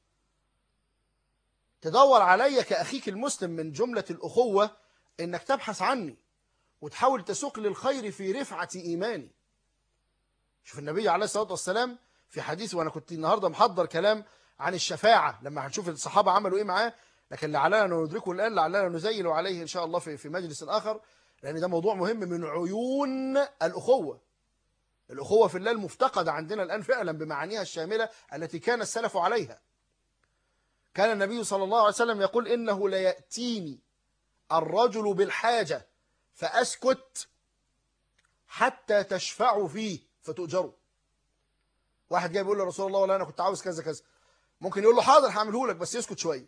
تدور علي كأخيك المسلم من جملة الأخوة أنك تبحث عني وتحاول تسوق للخير في رفعة إيماني. شوف النبي عليه الصلاة والسلام في حديث، وأنا كنت النهاردة محضر كلام عن الشفاعة لما هنشوف الصحابة عملوا إيه معاه، لكن لعلنا ندركه الآن، لعلنا نزيل عليه إن شاء الله في مجلس آخر، لأن ده موضوع مهم من عيون الأخوة. الأخوة في الله المفتقدة عندنا الآن فعلا بمعانيها الشاملة التي كان السلف عليها. كان النبي صلى الله عليه وسلم يقول إنه ليأتيني الرجل بالحاجة فأسكت حتى تشفعوا فيه فتؤجروا. واحد جاي بيقول له رسول الله ولا أنا كنت عاوز كذا كذا، ممكن يقول له حاضر هعمله لك بس يسكت شوية.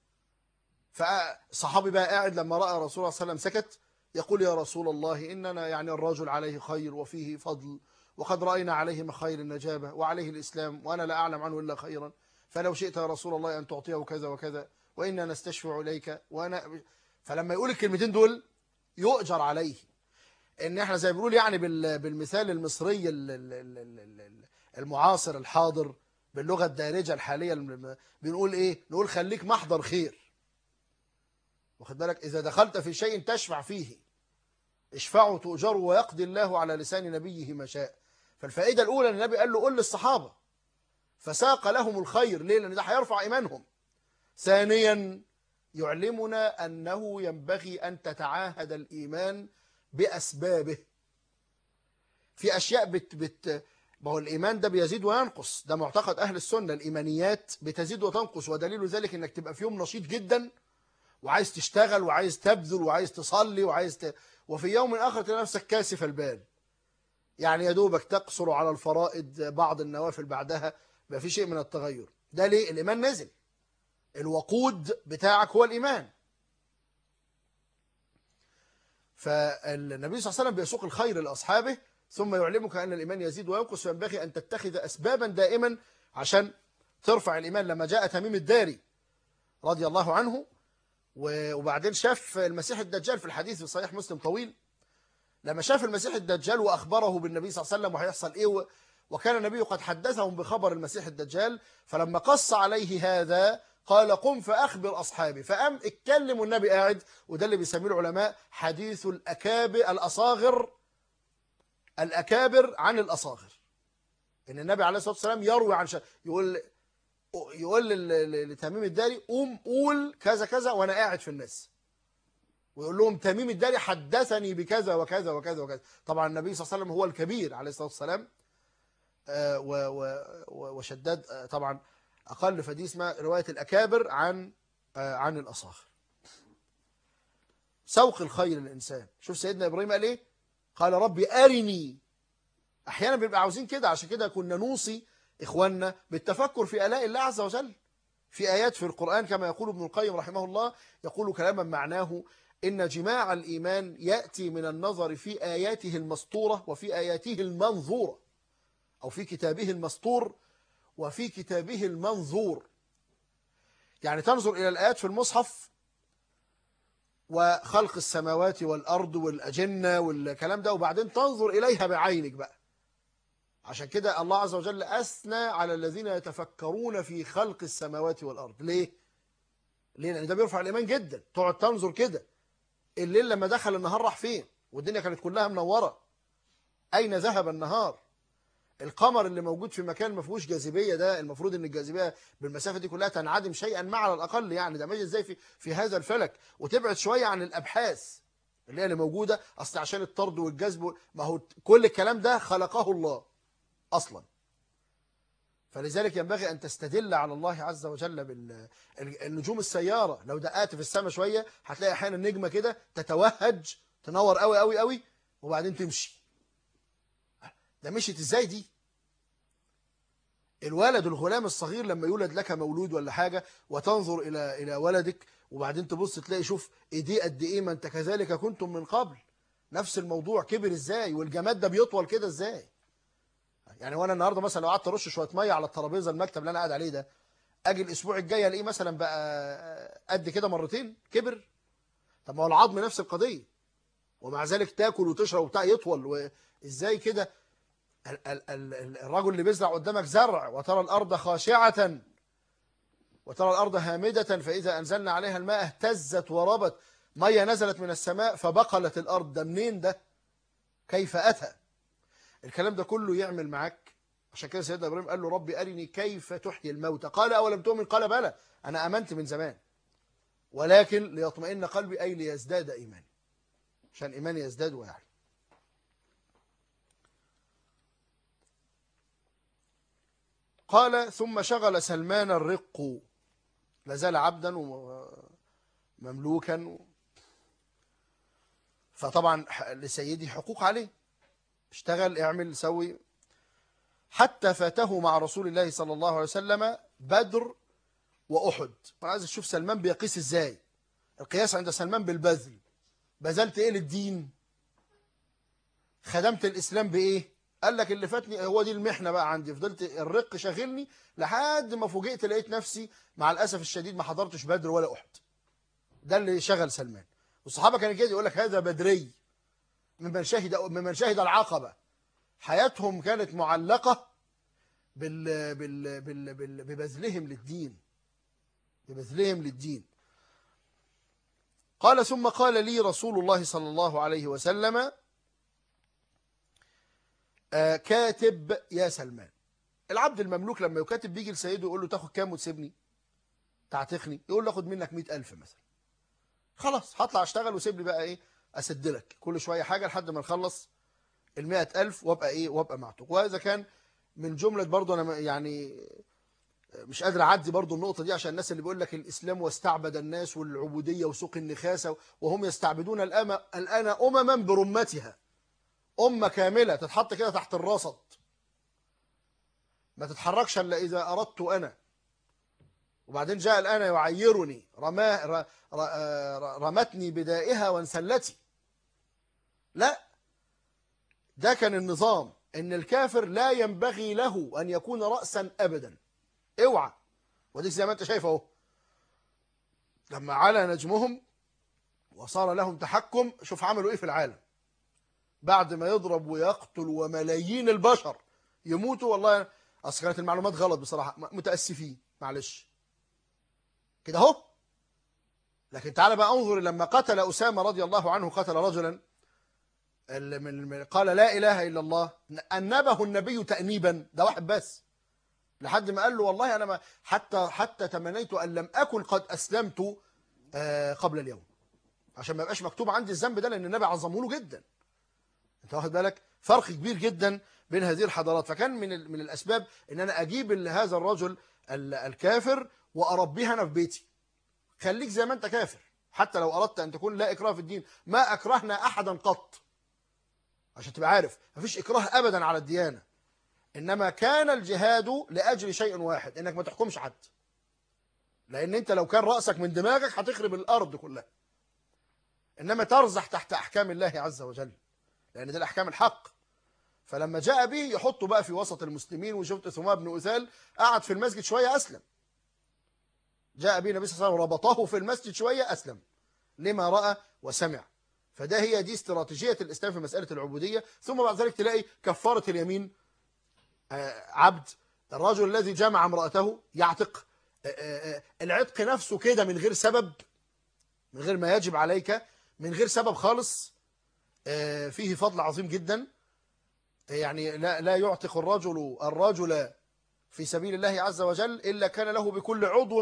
فصحابي بقى قاعد لما رأى رسول الله صلى الله عليه وسلم سكت يقول يا رسول الله إننا يعني الرجل عليه خير وفيه فضل، وقد رأينا عليه مخير النجابة وعليه الإسلام، وأنا لا أعلم عنه إلا خيرا، فلو شئت يا رسول الله أن تعطيه كذا وكذا وإنا نستشفع إليك. فلما يقول الكلمتين دول يؤجر عليه. إن إحنا زي بنقول يعني بالمثال المصري المعاصر الحاضر باللغة الدارجة الحالية بنقول إيه؟ نقول خليك محضر خير، واخد بالك؟ إذا دخلت في شيء تشفع فيه اشفعوا تؤجروا ويقضي الله على لسان نبيه ما شاء. فالفائدة الأولى النبي قال له قل للصحابة، فساق لهم الخير. ليه؟ لأن ده هيرفع إيمانهم. ثانيا يعلمنا أنه ينبغي أن تتعاهد الإيمان بأسبابه. في أشياء ما هو الإيمان ده بيزيد وينقص، ده معتقد أهل السنة، الإيمانيات بتزيد وتنقص، ودليل ذلك أنك تبقى في يوم نشيط جدا وعايز تشتغل وعايز تبذل وعايز تصلي وفي يوم آخر تلاقي نفسك كاسف البال، يعني يا دوبك تقصر على الفرائض بعض النوافل بعدها، ما في شيء من التغير. ده ليه؟ الإيمان نزل، الوقود بتاعك هو الإيمان. فالنبي صلى الله عليه وسلم بيسوق الخير لأصحابه، ثم يعلمك أن الإيمان يزيد وينقص، وينبغي أن تتخذ أسبابا دائما عشان ترفع الإيمان. لما جاء تميم الداري رضي الله عنه وبعدين شاف المسيح الدجال، في الحديث في صحيح مسلم طويل، لما شاف المسيح الدجال وأخبره بالنبي صلى الله عليه وسلم وهيحصل إيه، وكان النبي قد حدثهم بخبر المسيح الدجال، فلما قص عليه هذا قال قم فأخبر أصحابي، فقام اتكلم والنبي قاعد. وده اللي بيسميه العلماء حديث الأكابر عن الأصاغر. ان النبي عليه الصلاة والسلام يروي عن يقول لتميم الداري قوم قول كذا كذا وانا قاعد في الناس، ويقول لهم تميم الداري حدثني بكذا وكذا وكذا وكذا. طبعا النبي صلى الله عليه وسلم هو الكبير عليه الصلاة والسلام، وشداد طبعا أقل، فدي اسمها رواية الأكابر عن الأصاغر. سوق الخير للإنسان. شوف سيدنا إبراهيم قال إيه؟ قال ربي أرني. أحيانا بنبقى عاوزين كده، عشان كده كنا نوصي إخواننا بالتفكر في آلاء الله عز وجل. في آيات في القرآن كما يقول ابن القيم رحمه الله، يقول كلاما معناه إن جماع الإيمان يأتي من النظر في آياته المسطورة وفي آياته المنظورة، أو في كتابه المسطور وفي كتابه المنظور. يعني تنظر إلى الآيات في المصحف وخلق السماوات والأرض والأجنة والكلام ده، وبعدين تنظر إليها بعينك بقى. عشان كده الله عز وجل أثنى على الذين يتفكرون في خلق السماوات والأرض. ليه؟ لأن ده بيرفع الإيمان جدا. تقعد تنظر كده، الليل لما دخل النهار راح فين؟ والدنيا كانت كلها منورة، أين ذهب النهار؟ القمر اللي موجود في مكان ما فيهوش جاذبيه، ده المفروض ان الجاذبيه بالمسافه دي كلها تنعدم شيئا ما على الاقل. يعني ده ماشي ازاي في هذا الفلك، وتبعد شويه عن الابحاث اللي موجوده، اصل عشان الطرد والجذب، ما هو كل الكلام ده خلقه الله اصلا. فلذلك ينبغي ان تستدل على الله عز وجل بالنجوم السياره. لو دققت في السماء شويه هتلاقي احيانا نجمه كده تتوهج تنور قوي قوي قوي وبعدين تمشي. ده مشيت ازاي دي؟ الولد الغلام الصغير لما يولد لك مولود ولا حاجة، وتنظر إلى ولدك وبعدين تبص تلاقي شوف ايديه قد ايه، ما انت كذلك كنتم من قبل. نفس الموضوع كبر ازاي، والجماد ده بيطول كده ازاي. يعني وانا النهارده مثلا لو قعدت ارش شويه ميه على الترابيزه المكتب اللي انا قاعد عليه ده، اجي الاسبوع الجاي الاقيه مثلا بقى قد كده مرتين كبر. طب ما هو العظم نفس القضيه، ومع ذلك تاكل وتشرب وبتاع يطول. وازاي كده؟ الرجل اللي بيزرع قدامك زرع، وترى الأرض خاشعة وترى الأرض هامدة فإذا أنزلنا عليها الماء اهتزت وربت، مية نزلت من السماء فبقلت الأرض. ده منين ده؟ كيف أتى؟ الكلام ده كله يعمل معك. عشان كده سيدنا إبراهيم قال له ربي أرني كيف تحيي الموتى. قال أولم تؤمن؟ قال بلى، أنا أمنت من زمان، ولكن ليطمئن قلبي، أي ليزداد إيماني، عشان إيماني يزداد ويعلى. قال ثم شغل سلمان الرق، لازال عبدا ومملوكا، فطبعا لسيدي حقوق عليه، اشتغل اعمل سوي، حتى فاته مع رسول الله صلى الله عليه وسلم بدر وأحد. أنا عايز أشوف سلمان بيقيس إزاي. القياس عند سلمان بالبذل. بذلت إيه للدين؟ خدمت الإسلام بإيه؟ قال لك اللي فاتني هو دي المحنة بقى عندي، فضلت الرق شاغلني لحد ما فوجئت لقيت نفسي مع الأسف الشديد ما حضرتش بدر ولا أحد. ده اللي شغل سلمان. والصحابة كانوا كده يقول لك هذا بدري ممن شهد العقبة. حياتهم كانت معلقة ببذلهم للدين، ببذلهم للدين. قال ثم قال لي رسول الله صلى الله عليه وسلم كاتب يا سلمان. العبد المملوك لما يكاتب بيجي لسيده يقول له تاخد كام وتسيبني تعتقني؟ يقول له اخد منك 100,000 مثلا. خلاص هطلع اشتغل وسيب لي بقى ايه، اسد لك كل شويه حاجه لحد ما نخلص ال 100,000 وابقى ايه، وابقى معتق. وهذا كان من جمله برضه، انا يعني مش قادر اعدي برضه النقطه دي عشان الناس اللي بيقول لك الاسلام واستعبد الناس والعبوديه وسوق النخاسه، وهم يستعبدون الان امما برمتها. امه كامله تتحط كده تحت الرصد، ما تتحركش الا اذا اردت انا. وبعدين جاء الان يعيرني، رمتني بدائها وانسلتي. لا، ده كان النظام، ان الكافر لا ينبغي له ان يكون رأسا ابدا. اوعى. وديك زي ما انت شايف اهو، لما علا نجمهم وصار لهم تحكم، شوف عملوا ايه في العالم بعد ما يضرب ويقتل وملايين البشر يموتوا. والله اصل كانت المعلومات غلط بصراحة، متأسفين معلش كده اهو. لكن تعالى بقى انظر لما قتل أسامة رضي الله عنه، قتل رجلا قال لا إله إلا الله، أنبه النبي تأنيبا، ده واحد بس، لحد ما قال له والله أنا ما حتى تمنيت أن لم أكن قد أسلمت قبل اليوم، عشان ما يبقاش مكتوب عندي الذنب ده، لأن النبي عظمه له جدا. أنت واخد بالك؟ فرق كبير جدا بين هذه الحضارات. فكان من الأسباب أن أنا أجيب هذا الرجل الكافر وأربيه أنا في بيتي. خليك زي ما أنت كافر، حتى لو أردت أن تكون لا إكراه في الدين، ما أكرهنا أحدا قط، عشان تبقى عارف مفيش إكراه أبدا على الديانة، إنما كان الجهاد لأجل شيء واحد، إنك ما تحكمش حد، لأن أنت لو كان رأسك من دماغك هتخرب الأرض كلها، إنما ترزح تحت أحكام الله عز وجل، لأن دي الأحكام الحق. فلما جاء به يحطه بقى في وسط المسلمين، وشفت ثمامة بن أثال قعد في المسجد شوية أسلم، جاء به النبي صلى الله عليه وسلم ربطه في المسجد شوية أسلم لما رأى وسمع. فده هي دي استراتيجية الإسلام في مسألة العبودية. ثم بعد ذلك تلاقي كفارة اليمين، عبد الرجل الذي جمع امرأته يعتق، العتق نفسه كده من غير سبب، من غير ما يجب عليك، من غير سبب خالص، فيه فضل عظيم جدا. يعني لا يعتق الرجل في سبيل الله عز وجل إلا كان له بكل عضو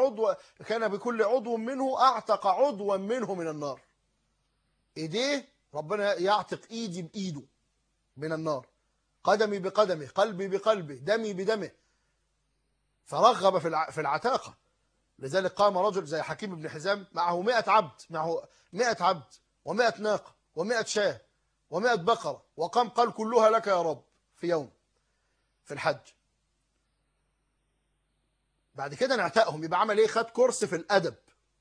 منه أعتق عضوا منه من النار. إيديه ربنا يعتق إيدي بإيده من النار، قدمي بقدمه، قلبي بقلبه، دمي بدمه. فرغب في العتاقة. لذلك قام رجل زي حكيم بن حزام معه 100 عبد و100 ناقة و100 شاة و100 بقرة، وقام قال كلها لك يا رب في يوم في الحج. بعد كده نعتقهم، يبقى عمل ايه؟ خد كورس في الأدب،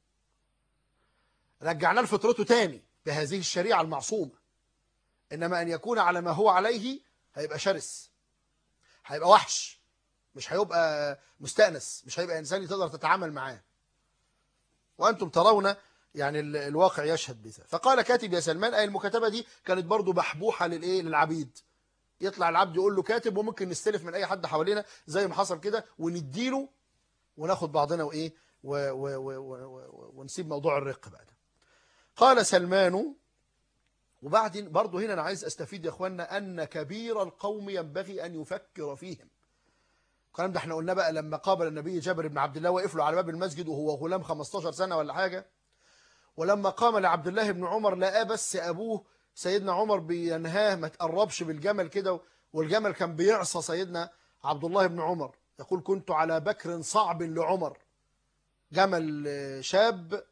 رجعنا لفطرته تاني بهذه الشريعة المعصومة. إنما أن يكون على ما هو عليه هيبقى شرس، هيبقى وحش، مش هيبقى مستأنس، مش هيبقى إنسان تقدر تتعامل معاه. وأنتم ترون يعني الواقع يشهد بذلك. فقال كاتب يا سلمان، أي المكاتبة دي كانت برضو بحبوحة للعبيد. يطلع العبد يقول له كاتب، وممكن نستلف من أي حد حوالينا زي ما حصل كده، ونديله وناخد بعضنا وإيه ونسيب موضوع الرق بقى ده. قال سلمان، وبعدين برضو هنا أنا عايز أستفيد يا أخوانا أن كبير القوم ينبغي أن يفكر فيهم. الكلام ده احنا قلنا بقى لما قابل النبي جابر بن عبد الله، وقف له على باب المسجد وهو غلام 15 سنة ولا حاجة. ولما قام لعبد الله بن عمر لقاه بس أبوه سيدنا عمر بينهاه ما تقربش بالجمل كده، والجمل كان بيعصى سيدنا عبد الله بن عمر، يقول كنت على بكر صعب لعمر، جمل شاب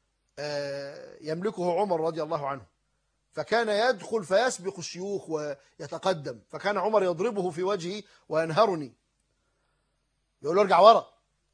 يملكه عمر رضي الله عنه، فكان يدخل فيسبق الشيوخ ويتقدم، فكان عمر يضربه في وجهه وينهرني، يقول له ارجع ورا.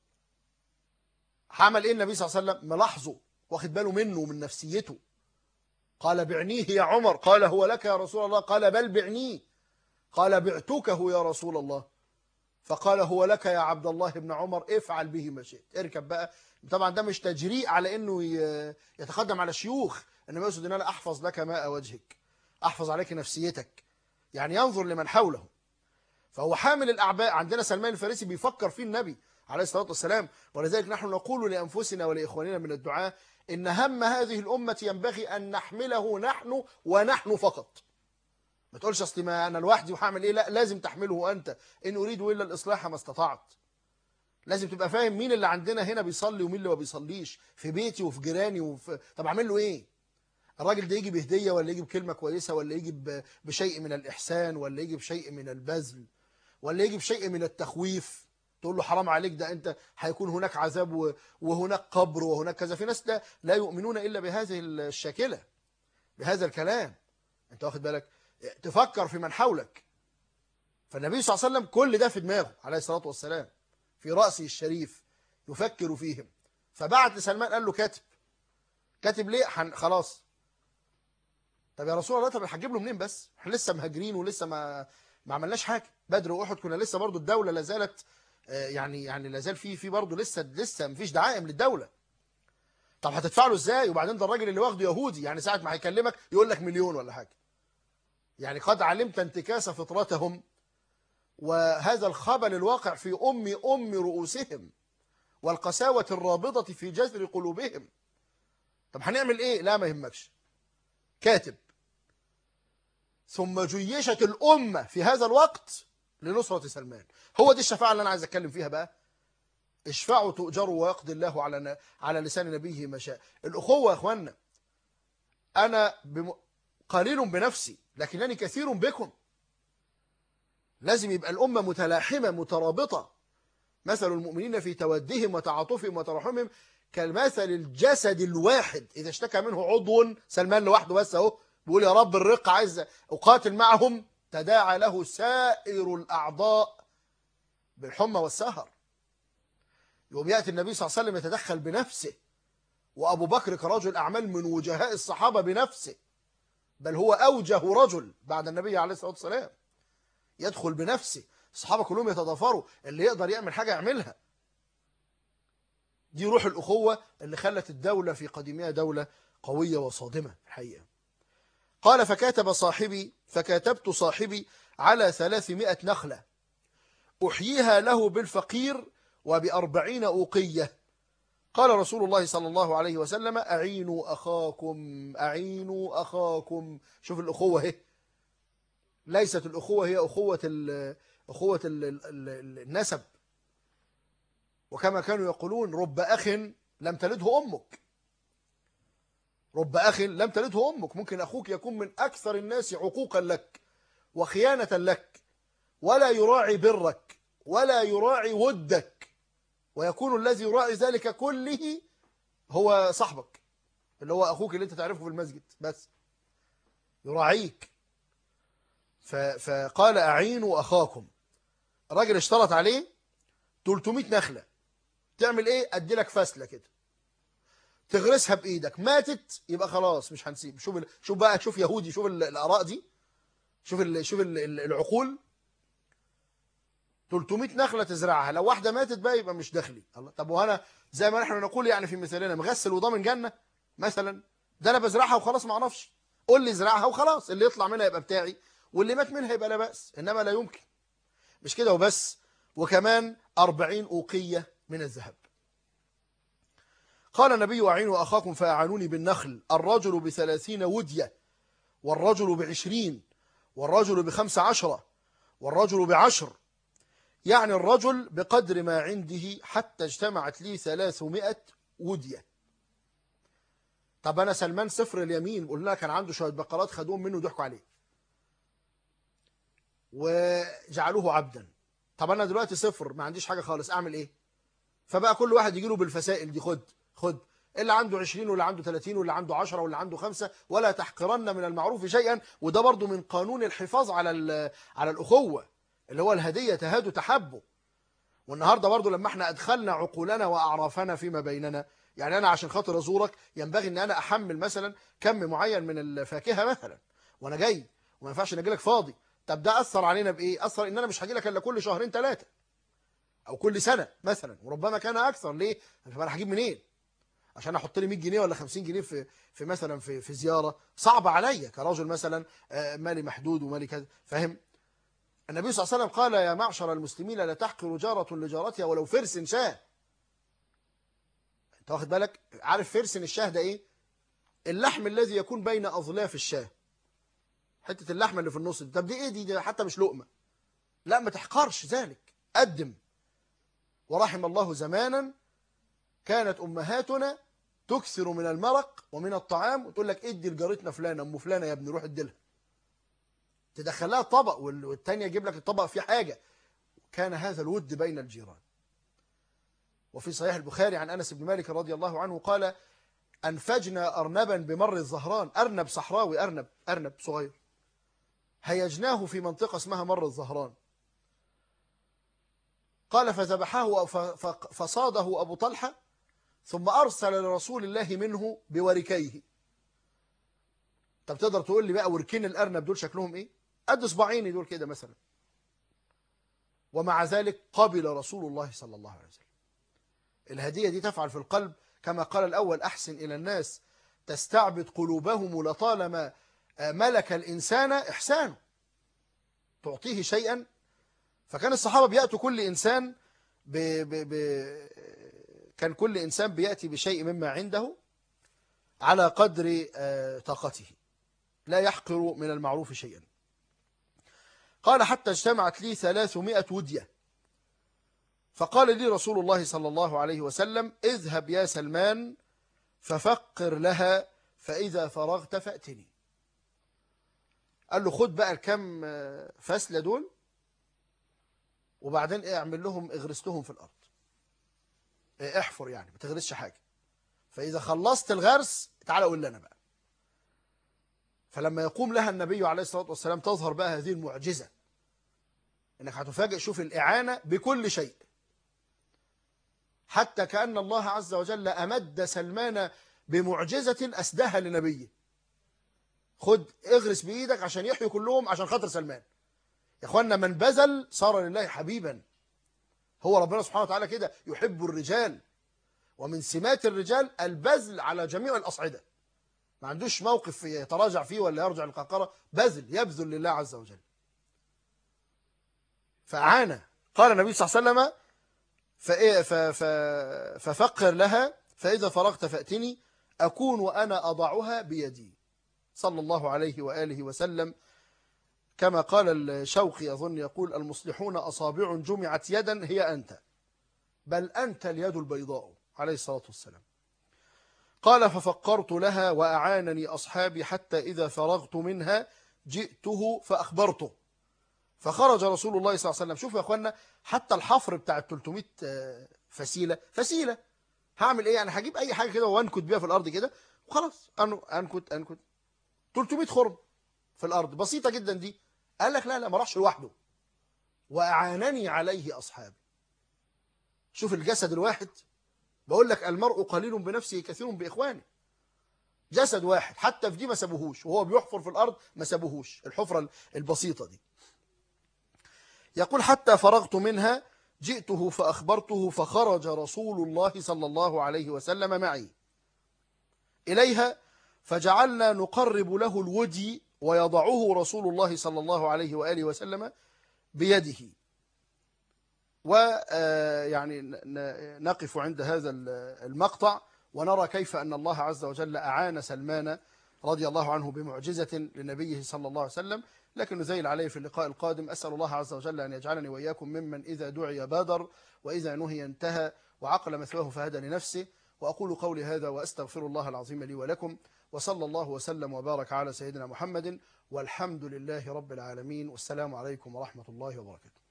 عمل ايه النبي صلى الله عليه وسلم؟ ملاحظه، واخد باله منه ومن نفسيته. قال بعنيه يا عمر، قال هو لك يا رسول الله، قال بل بعنيه، قال بعتكه يا رسول الله، فقال هو لك يا عبد الله بن عمر، افعل به ما شئت، اركب بقى. طبعا ده مش تجريء على انه يتقدم على الشيوخ، انما يقصد ان انا احفظ لك ماء وجهك، احفظ عليك نفسيتك، يعني ينظر لمن حوله. فهو حامل الأعباء. عندنا سلمان الفارسي بيفكر فيه النبي عليه الصلاة والسلام. ولذلك نحن نقول لأنفسنا ولإخواننا من الدعاء إن هم هذه الأمة ينبغي أن نحمله نحن ونحن فقط. ما تقولش أصلي ما أنا لوحدي وهعمل إيه، لا، لازم تحمله أنت. إن أريد إلا الإصلاح ما استطعت. لازم تبقى فاهم مين اللي عندنا هنا بيصلي ومين اللي ما بيصليش، في بيتي وفي جيراني طب أعمل له إيه؟ الراجل ده يجي بهدية، ولا يجي بكلمة كويسة، ولا يجي بشيء من الإحسان، ولا يجي بشيء من البذل، ولا يجي بشيء من التخويف، تقول له حرام عليك ده انت هيكون هناك عذاب وهناك قبر وهناك كذا. في ناس لا يؤمنون إلا بهذه الشاكلة، بهذا الكلام. انت واخد بالك؟ تفكر في من حولك. فالنبي صلى الله عليه وسلم كل ده في دماغه عليه الصلاة والسلام، في رأسه الشريف يفكر فيهم. فبعت لسلمان قال له كاتب ليه؟ خلاص. طب يا رسول الله، طب هتجيب له منين؟ بس احنا لسه مهاجرين ولسه ما عملناش حاجه. بدر واحد كنا لسه برضو الدوله لا زالت يعني لا زال في برضو لسه مفيش دعائم للدوله. طب هتدفع له ازاي؟ وبعدين ده الراجل اللي واخده يهودي، يعني ساعه ما هيكلمك يقول لك مليون ولا حاجه. يعني قد علمت انتكاس فطرتهم وهذا الخبل الواقع في ام رؤوسهم والقساوه الرابضه في جذر قلوبهم. طب هنعمل ايه؟ لا ما يهمكش، كاتب. ثم جيشت الأمة في هذا الوقت لنصرة سلمان. هو دي الشفاعة اللي أنا عايز أتكلم فيها بقى. اشفعوا تؤجروا ويقضي الله على لسان نبيه ما شاء. الأخوة يا أخوانا، أنا قليل بنفسي لكنني كثير بكم. لازم يبقى الأمة متلاحمة مترابطة. مثل المؤمنين في تودهم وتعاطفهم وترحمهم كمثل الجسد الواحد إذا اشتكى منه عضو. سلمان لوحده بس أهو بيقول يا رب الرق عايز أقاتل معهم، تداعى له سائر الأعضاء بالحمى والسهر. يوم يأتي النبي صلى الله عليه وسلم يتدخل بنفسه، وأبو بكر كرجل أعمال من وجهاء الصحابة بنفسه، بل هو أوجه رجل بعد النبي عليه الصلاة والسلام، يدخل بنفسه. الصحابة كلهم يتضافروا، اللي يقدر يعمل حاجة يعملها. دي روح الأخوة اللي خلت الدولة في قديمها دولة قوية وصادمة الحقيقة. قال فكاتبت صاحبي على 300 نخلة أحييها له بالفقير ب40 أوقية. قال رسول الله صلى الله عليه وسلم أعينوا أخاكم أعينوا أخاكم. شوف الأخوة هي ليست الأخوة هي أخوة النسب، وكما كانوا يقولون رب أخ لم تلده أمك. رب أخ لم تلده أمك. ممكن أخوك يكون من أكثر الناس عقوقا لك وخيانة لك، ولا يراعي برك ولا يراعي ودك، ويكون الذي يراعي ذلك كله هو صاحبك اللي هو أخوك اللي أنت تعرفه في المسجد بس يراعيك. فقال أعينوا أخاكم. الراجل اشترط عليه 300 نخلة. تعمل إيه؟ أدي لك فسلة كده تغرسها بإيدك، ماتت يبقى خلاص مش هنسيب. شوف بقى، شوف يهودي، شوف الآراء دي، شوف العقول. 300 نخلة تزرعها، لو واحدة ماتت بقى يبقى مش دخلي. الله، طب وأنا زي ما نحن نقول يعني في مثالنا مغسل وضامن جنة مثلا؟ ده أنا بزرعها وخلاص ما أعرفش. قول لي زرعها وخلاص، اللي يطلع منها يبقى بتاعي واللي مات منها يبقى لا بأس. إنما لا يمكن. مش كده وبس، وكمان 40 أوقية من الذهب. قال النبي أعينوا أخاكم فأعانوني بالنخل، الرجل ب30 ودية، والرجل ب20، والرجل ب15، والرجل ب10. يعني الرجل بقدر ما عنده حتى اجتمعت لي 300 ودية. طب أنا سلمان صفر اليمين قلنا كان عنده شوية بقرات خدوهم منه وضحكوا عليه وجعلوه عبدا. طب أنا دلوقتي صفر ما عنديش حاجة خالص، أعمل إيه؟ فبقى كل واحد يجي له بالفسائل دي، خد اللي عنده 20 واللي عنده 30 واللي عنده 10 واللي عنده 5، ولا تحقرن من المعروف شيئا. وده برضو من قانون الحفاظ على الأخوة اللي هو الهدية تهاد تحبه. والنهاردة برضو لما احنا أدخلنا عقولنا وأعرافنا فيما بيننا، يعني أنا عشان خاطر أزورك ينبغي أن أنا أحمل مثلا كم معين من الفاكهة مثلا وأنا جاي، وما ينفعش أن أجي لك فاضي. طب ده أثر علينا بإيه؟ أثر إن أنا مش هاجي لك إلا كل شهرين 3 أو كل سنة مثلا، وربما كان أكثر. ليه؟ أنا هجيب منين عشان أحط لي 100 جنيه ولا 50 جنيه في مثلا في زيارة؟ صعب عليا كراجل مثلا مالي محدود ومالي كذا، فاهم؟ النبي صلى الله عليه وسلم قال يا معشر المسلمين لا تحقر جارة لجارتها ولو فرس شاه. انت واخد بالك؟ عارف فرس الشاه ده ايه؟ اللحم الذي يكون بين اظلاف الشاه، حته اللحمه اللي في النص دي. طب دي ايه دي حتى مش لقمه. لا، ما تحقرش ذلك، قدم. ورحم الله زمانا كانت امهاتنا تكثر من المرق ومن الطعام وتقول لك ادي لجارتنا فلانه ام فلانه يا ابني روح ادي لها، تدخلها الطبق والتانية يجيب لك الطبق فيه حاجة. كان هذا الود بين الجيران. وفي صحيح البخاري عن أنس بن مالك رضي الله عنه قال أنفجنا أرنبا بمر الزهران. أرنب صحراوي، أرنب صغير، هيجناه في منطقة اسمها مر الزهران. قال فذبحه فصاده أبو طلحة ثم أرسل لرسول الله منه بوركيه. طب تقدر تقول لي بقى وركين الأرنب دول شكلهم إيه؟ قد صباعيني دول كده مثلا. ومع ذلك قبل رسول الله صلى الله عليه وسلم. الهدية دي تفعل في القلب كما قال الأول أحسن إلى الناس تستعبد قلوبهم لطالما ملك الإنسان إحسانه، تعطيه شيئا. فكان الصحابة بيأتوا كل إنسان كان كل إنسان بيأتي بشيء مما عنده على قدر طاقته، لا يحقر من المعروف شيئا. قال حتى اجتمعت لي 300 ودية، فقال لي رسول الله صلى الله عليه وسلم اذهب يا سلمان ففقر لها فإذا فرغت فأتني. قال له خد بقى الكم فسلة دول وبعدين اعمل لهم اغرستهم في الأرض، احفر يعني ما تغرسش حاجة، فإذا خلصت الغرس تعالى قول لنا بقى. فلما يقوم لها النبي عليه الصلاة والسلام تظهر بقى هذه المعجزة، انك هتفاجئ، شوف الإعانة بكل شيء، حتى كأن الله عز وجل أمد سلمان بمعجزة أسدها لنبيه. خد اغرس بإيدك عشان يحيوا كلهم عشان خاطر سلمان. يا أخوانا من بذل صار لله حبيبا. هو ربنا سبحانه وتعالى كده يحب الرجال، ومن سمات الرجال البذل على جميع الأصعدة، ما عندوش موقف يتراجع فيه ولا يرجع القهقرة، بذل يبذل لله عز وجل. فأعانى. قال النبي صلى الله عليه وسلم ففقر لها فإذا فرغت فأتني أكون وأنا أضعها بيدي، صلى الله عليه وآله وسلم. كما قال الشوقي أظن يقول المصلحون أصابع جمعت يدا هي أنت، بل أنت اليد البيضاء، عليه الصلاة والسلام. قال ففقرت لها وأعانني أصحابي حتى إذا فرغت منها جئته فأخبرته، فخرج رسول الله صلى الله عليه وسلم. شوفوا يا أخوانا، حتى الحفر بتاع 300 فسيلة هعمل إيه؟ أنا هجيب أي حاجة كده وأنكت بيها في الأرض كده وخلاص، أنكت 300 خرم في الأرض، بسيطة جدا دي. قال لك لا ما راحش لوحده، وأعانني عليه أصحابي. شوف الجسد الواحد، بقول لك المرء قليل بنفسه كثير بإخوانه. جسد واحد حتى في دي ما سابوهوش، وهو بيحفر في الأرض ما سابوهوش، الحفرة البسيطة دي. يقول حتى فرغت منها جئته فأخبرته، فخرج رسول الله صلى الله عليه وسلم معي إليها، فجعلنا نقرب له الودي ويضعه رسول الله صلى الله عليه وآله وسلم بيده. ويعني نقف عند هذا المقطع ونرى كيف أن الله عز وجل أعان سلمان رضي الله عنه بمعجزة لنبيه صلى الله عليه وسلم. لكن نزيل عليه في اللقاء القادم. أسأل الله عز وجل أن يجعلني وإياكم ممن إذا دعي بادر وإذا نهي انتهى وعقل مثواه فهدى لنفسه. وأقول قولي هذا وأستغفر الله العظيم لي ولكم، وصلى الله وسلم وبارك على سيدنا محمد، والحمد لله رب العالمين، والسلام عليكم ورحمة الله وبركاته.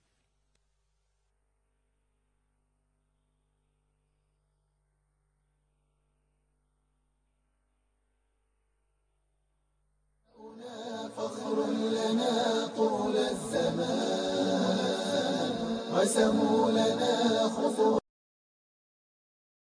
فخر لنا طول الزمان، رسموا لنا خطوة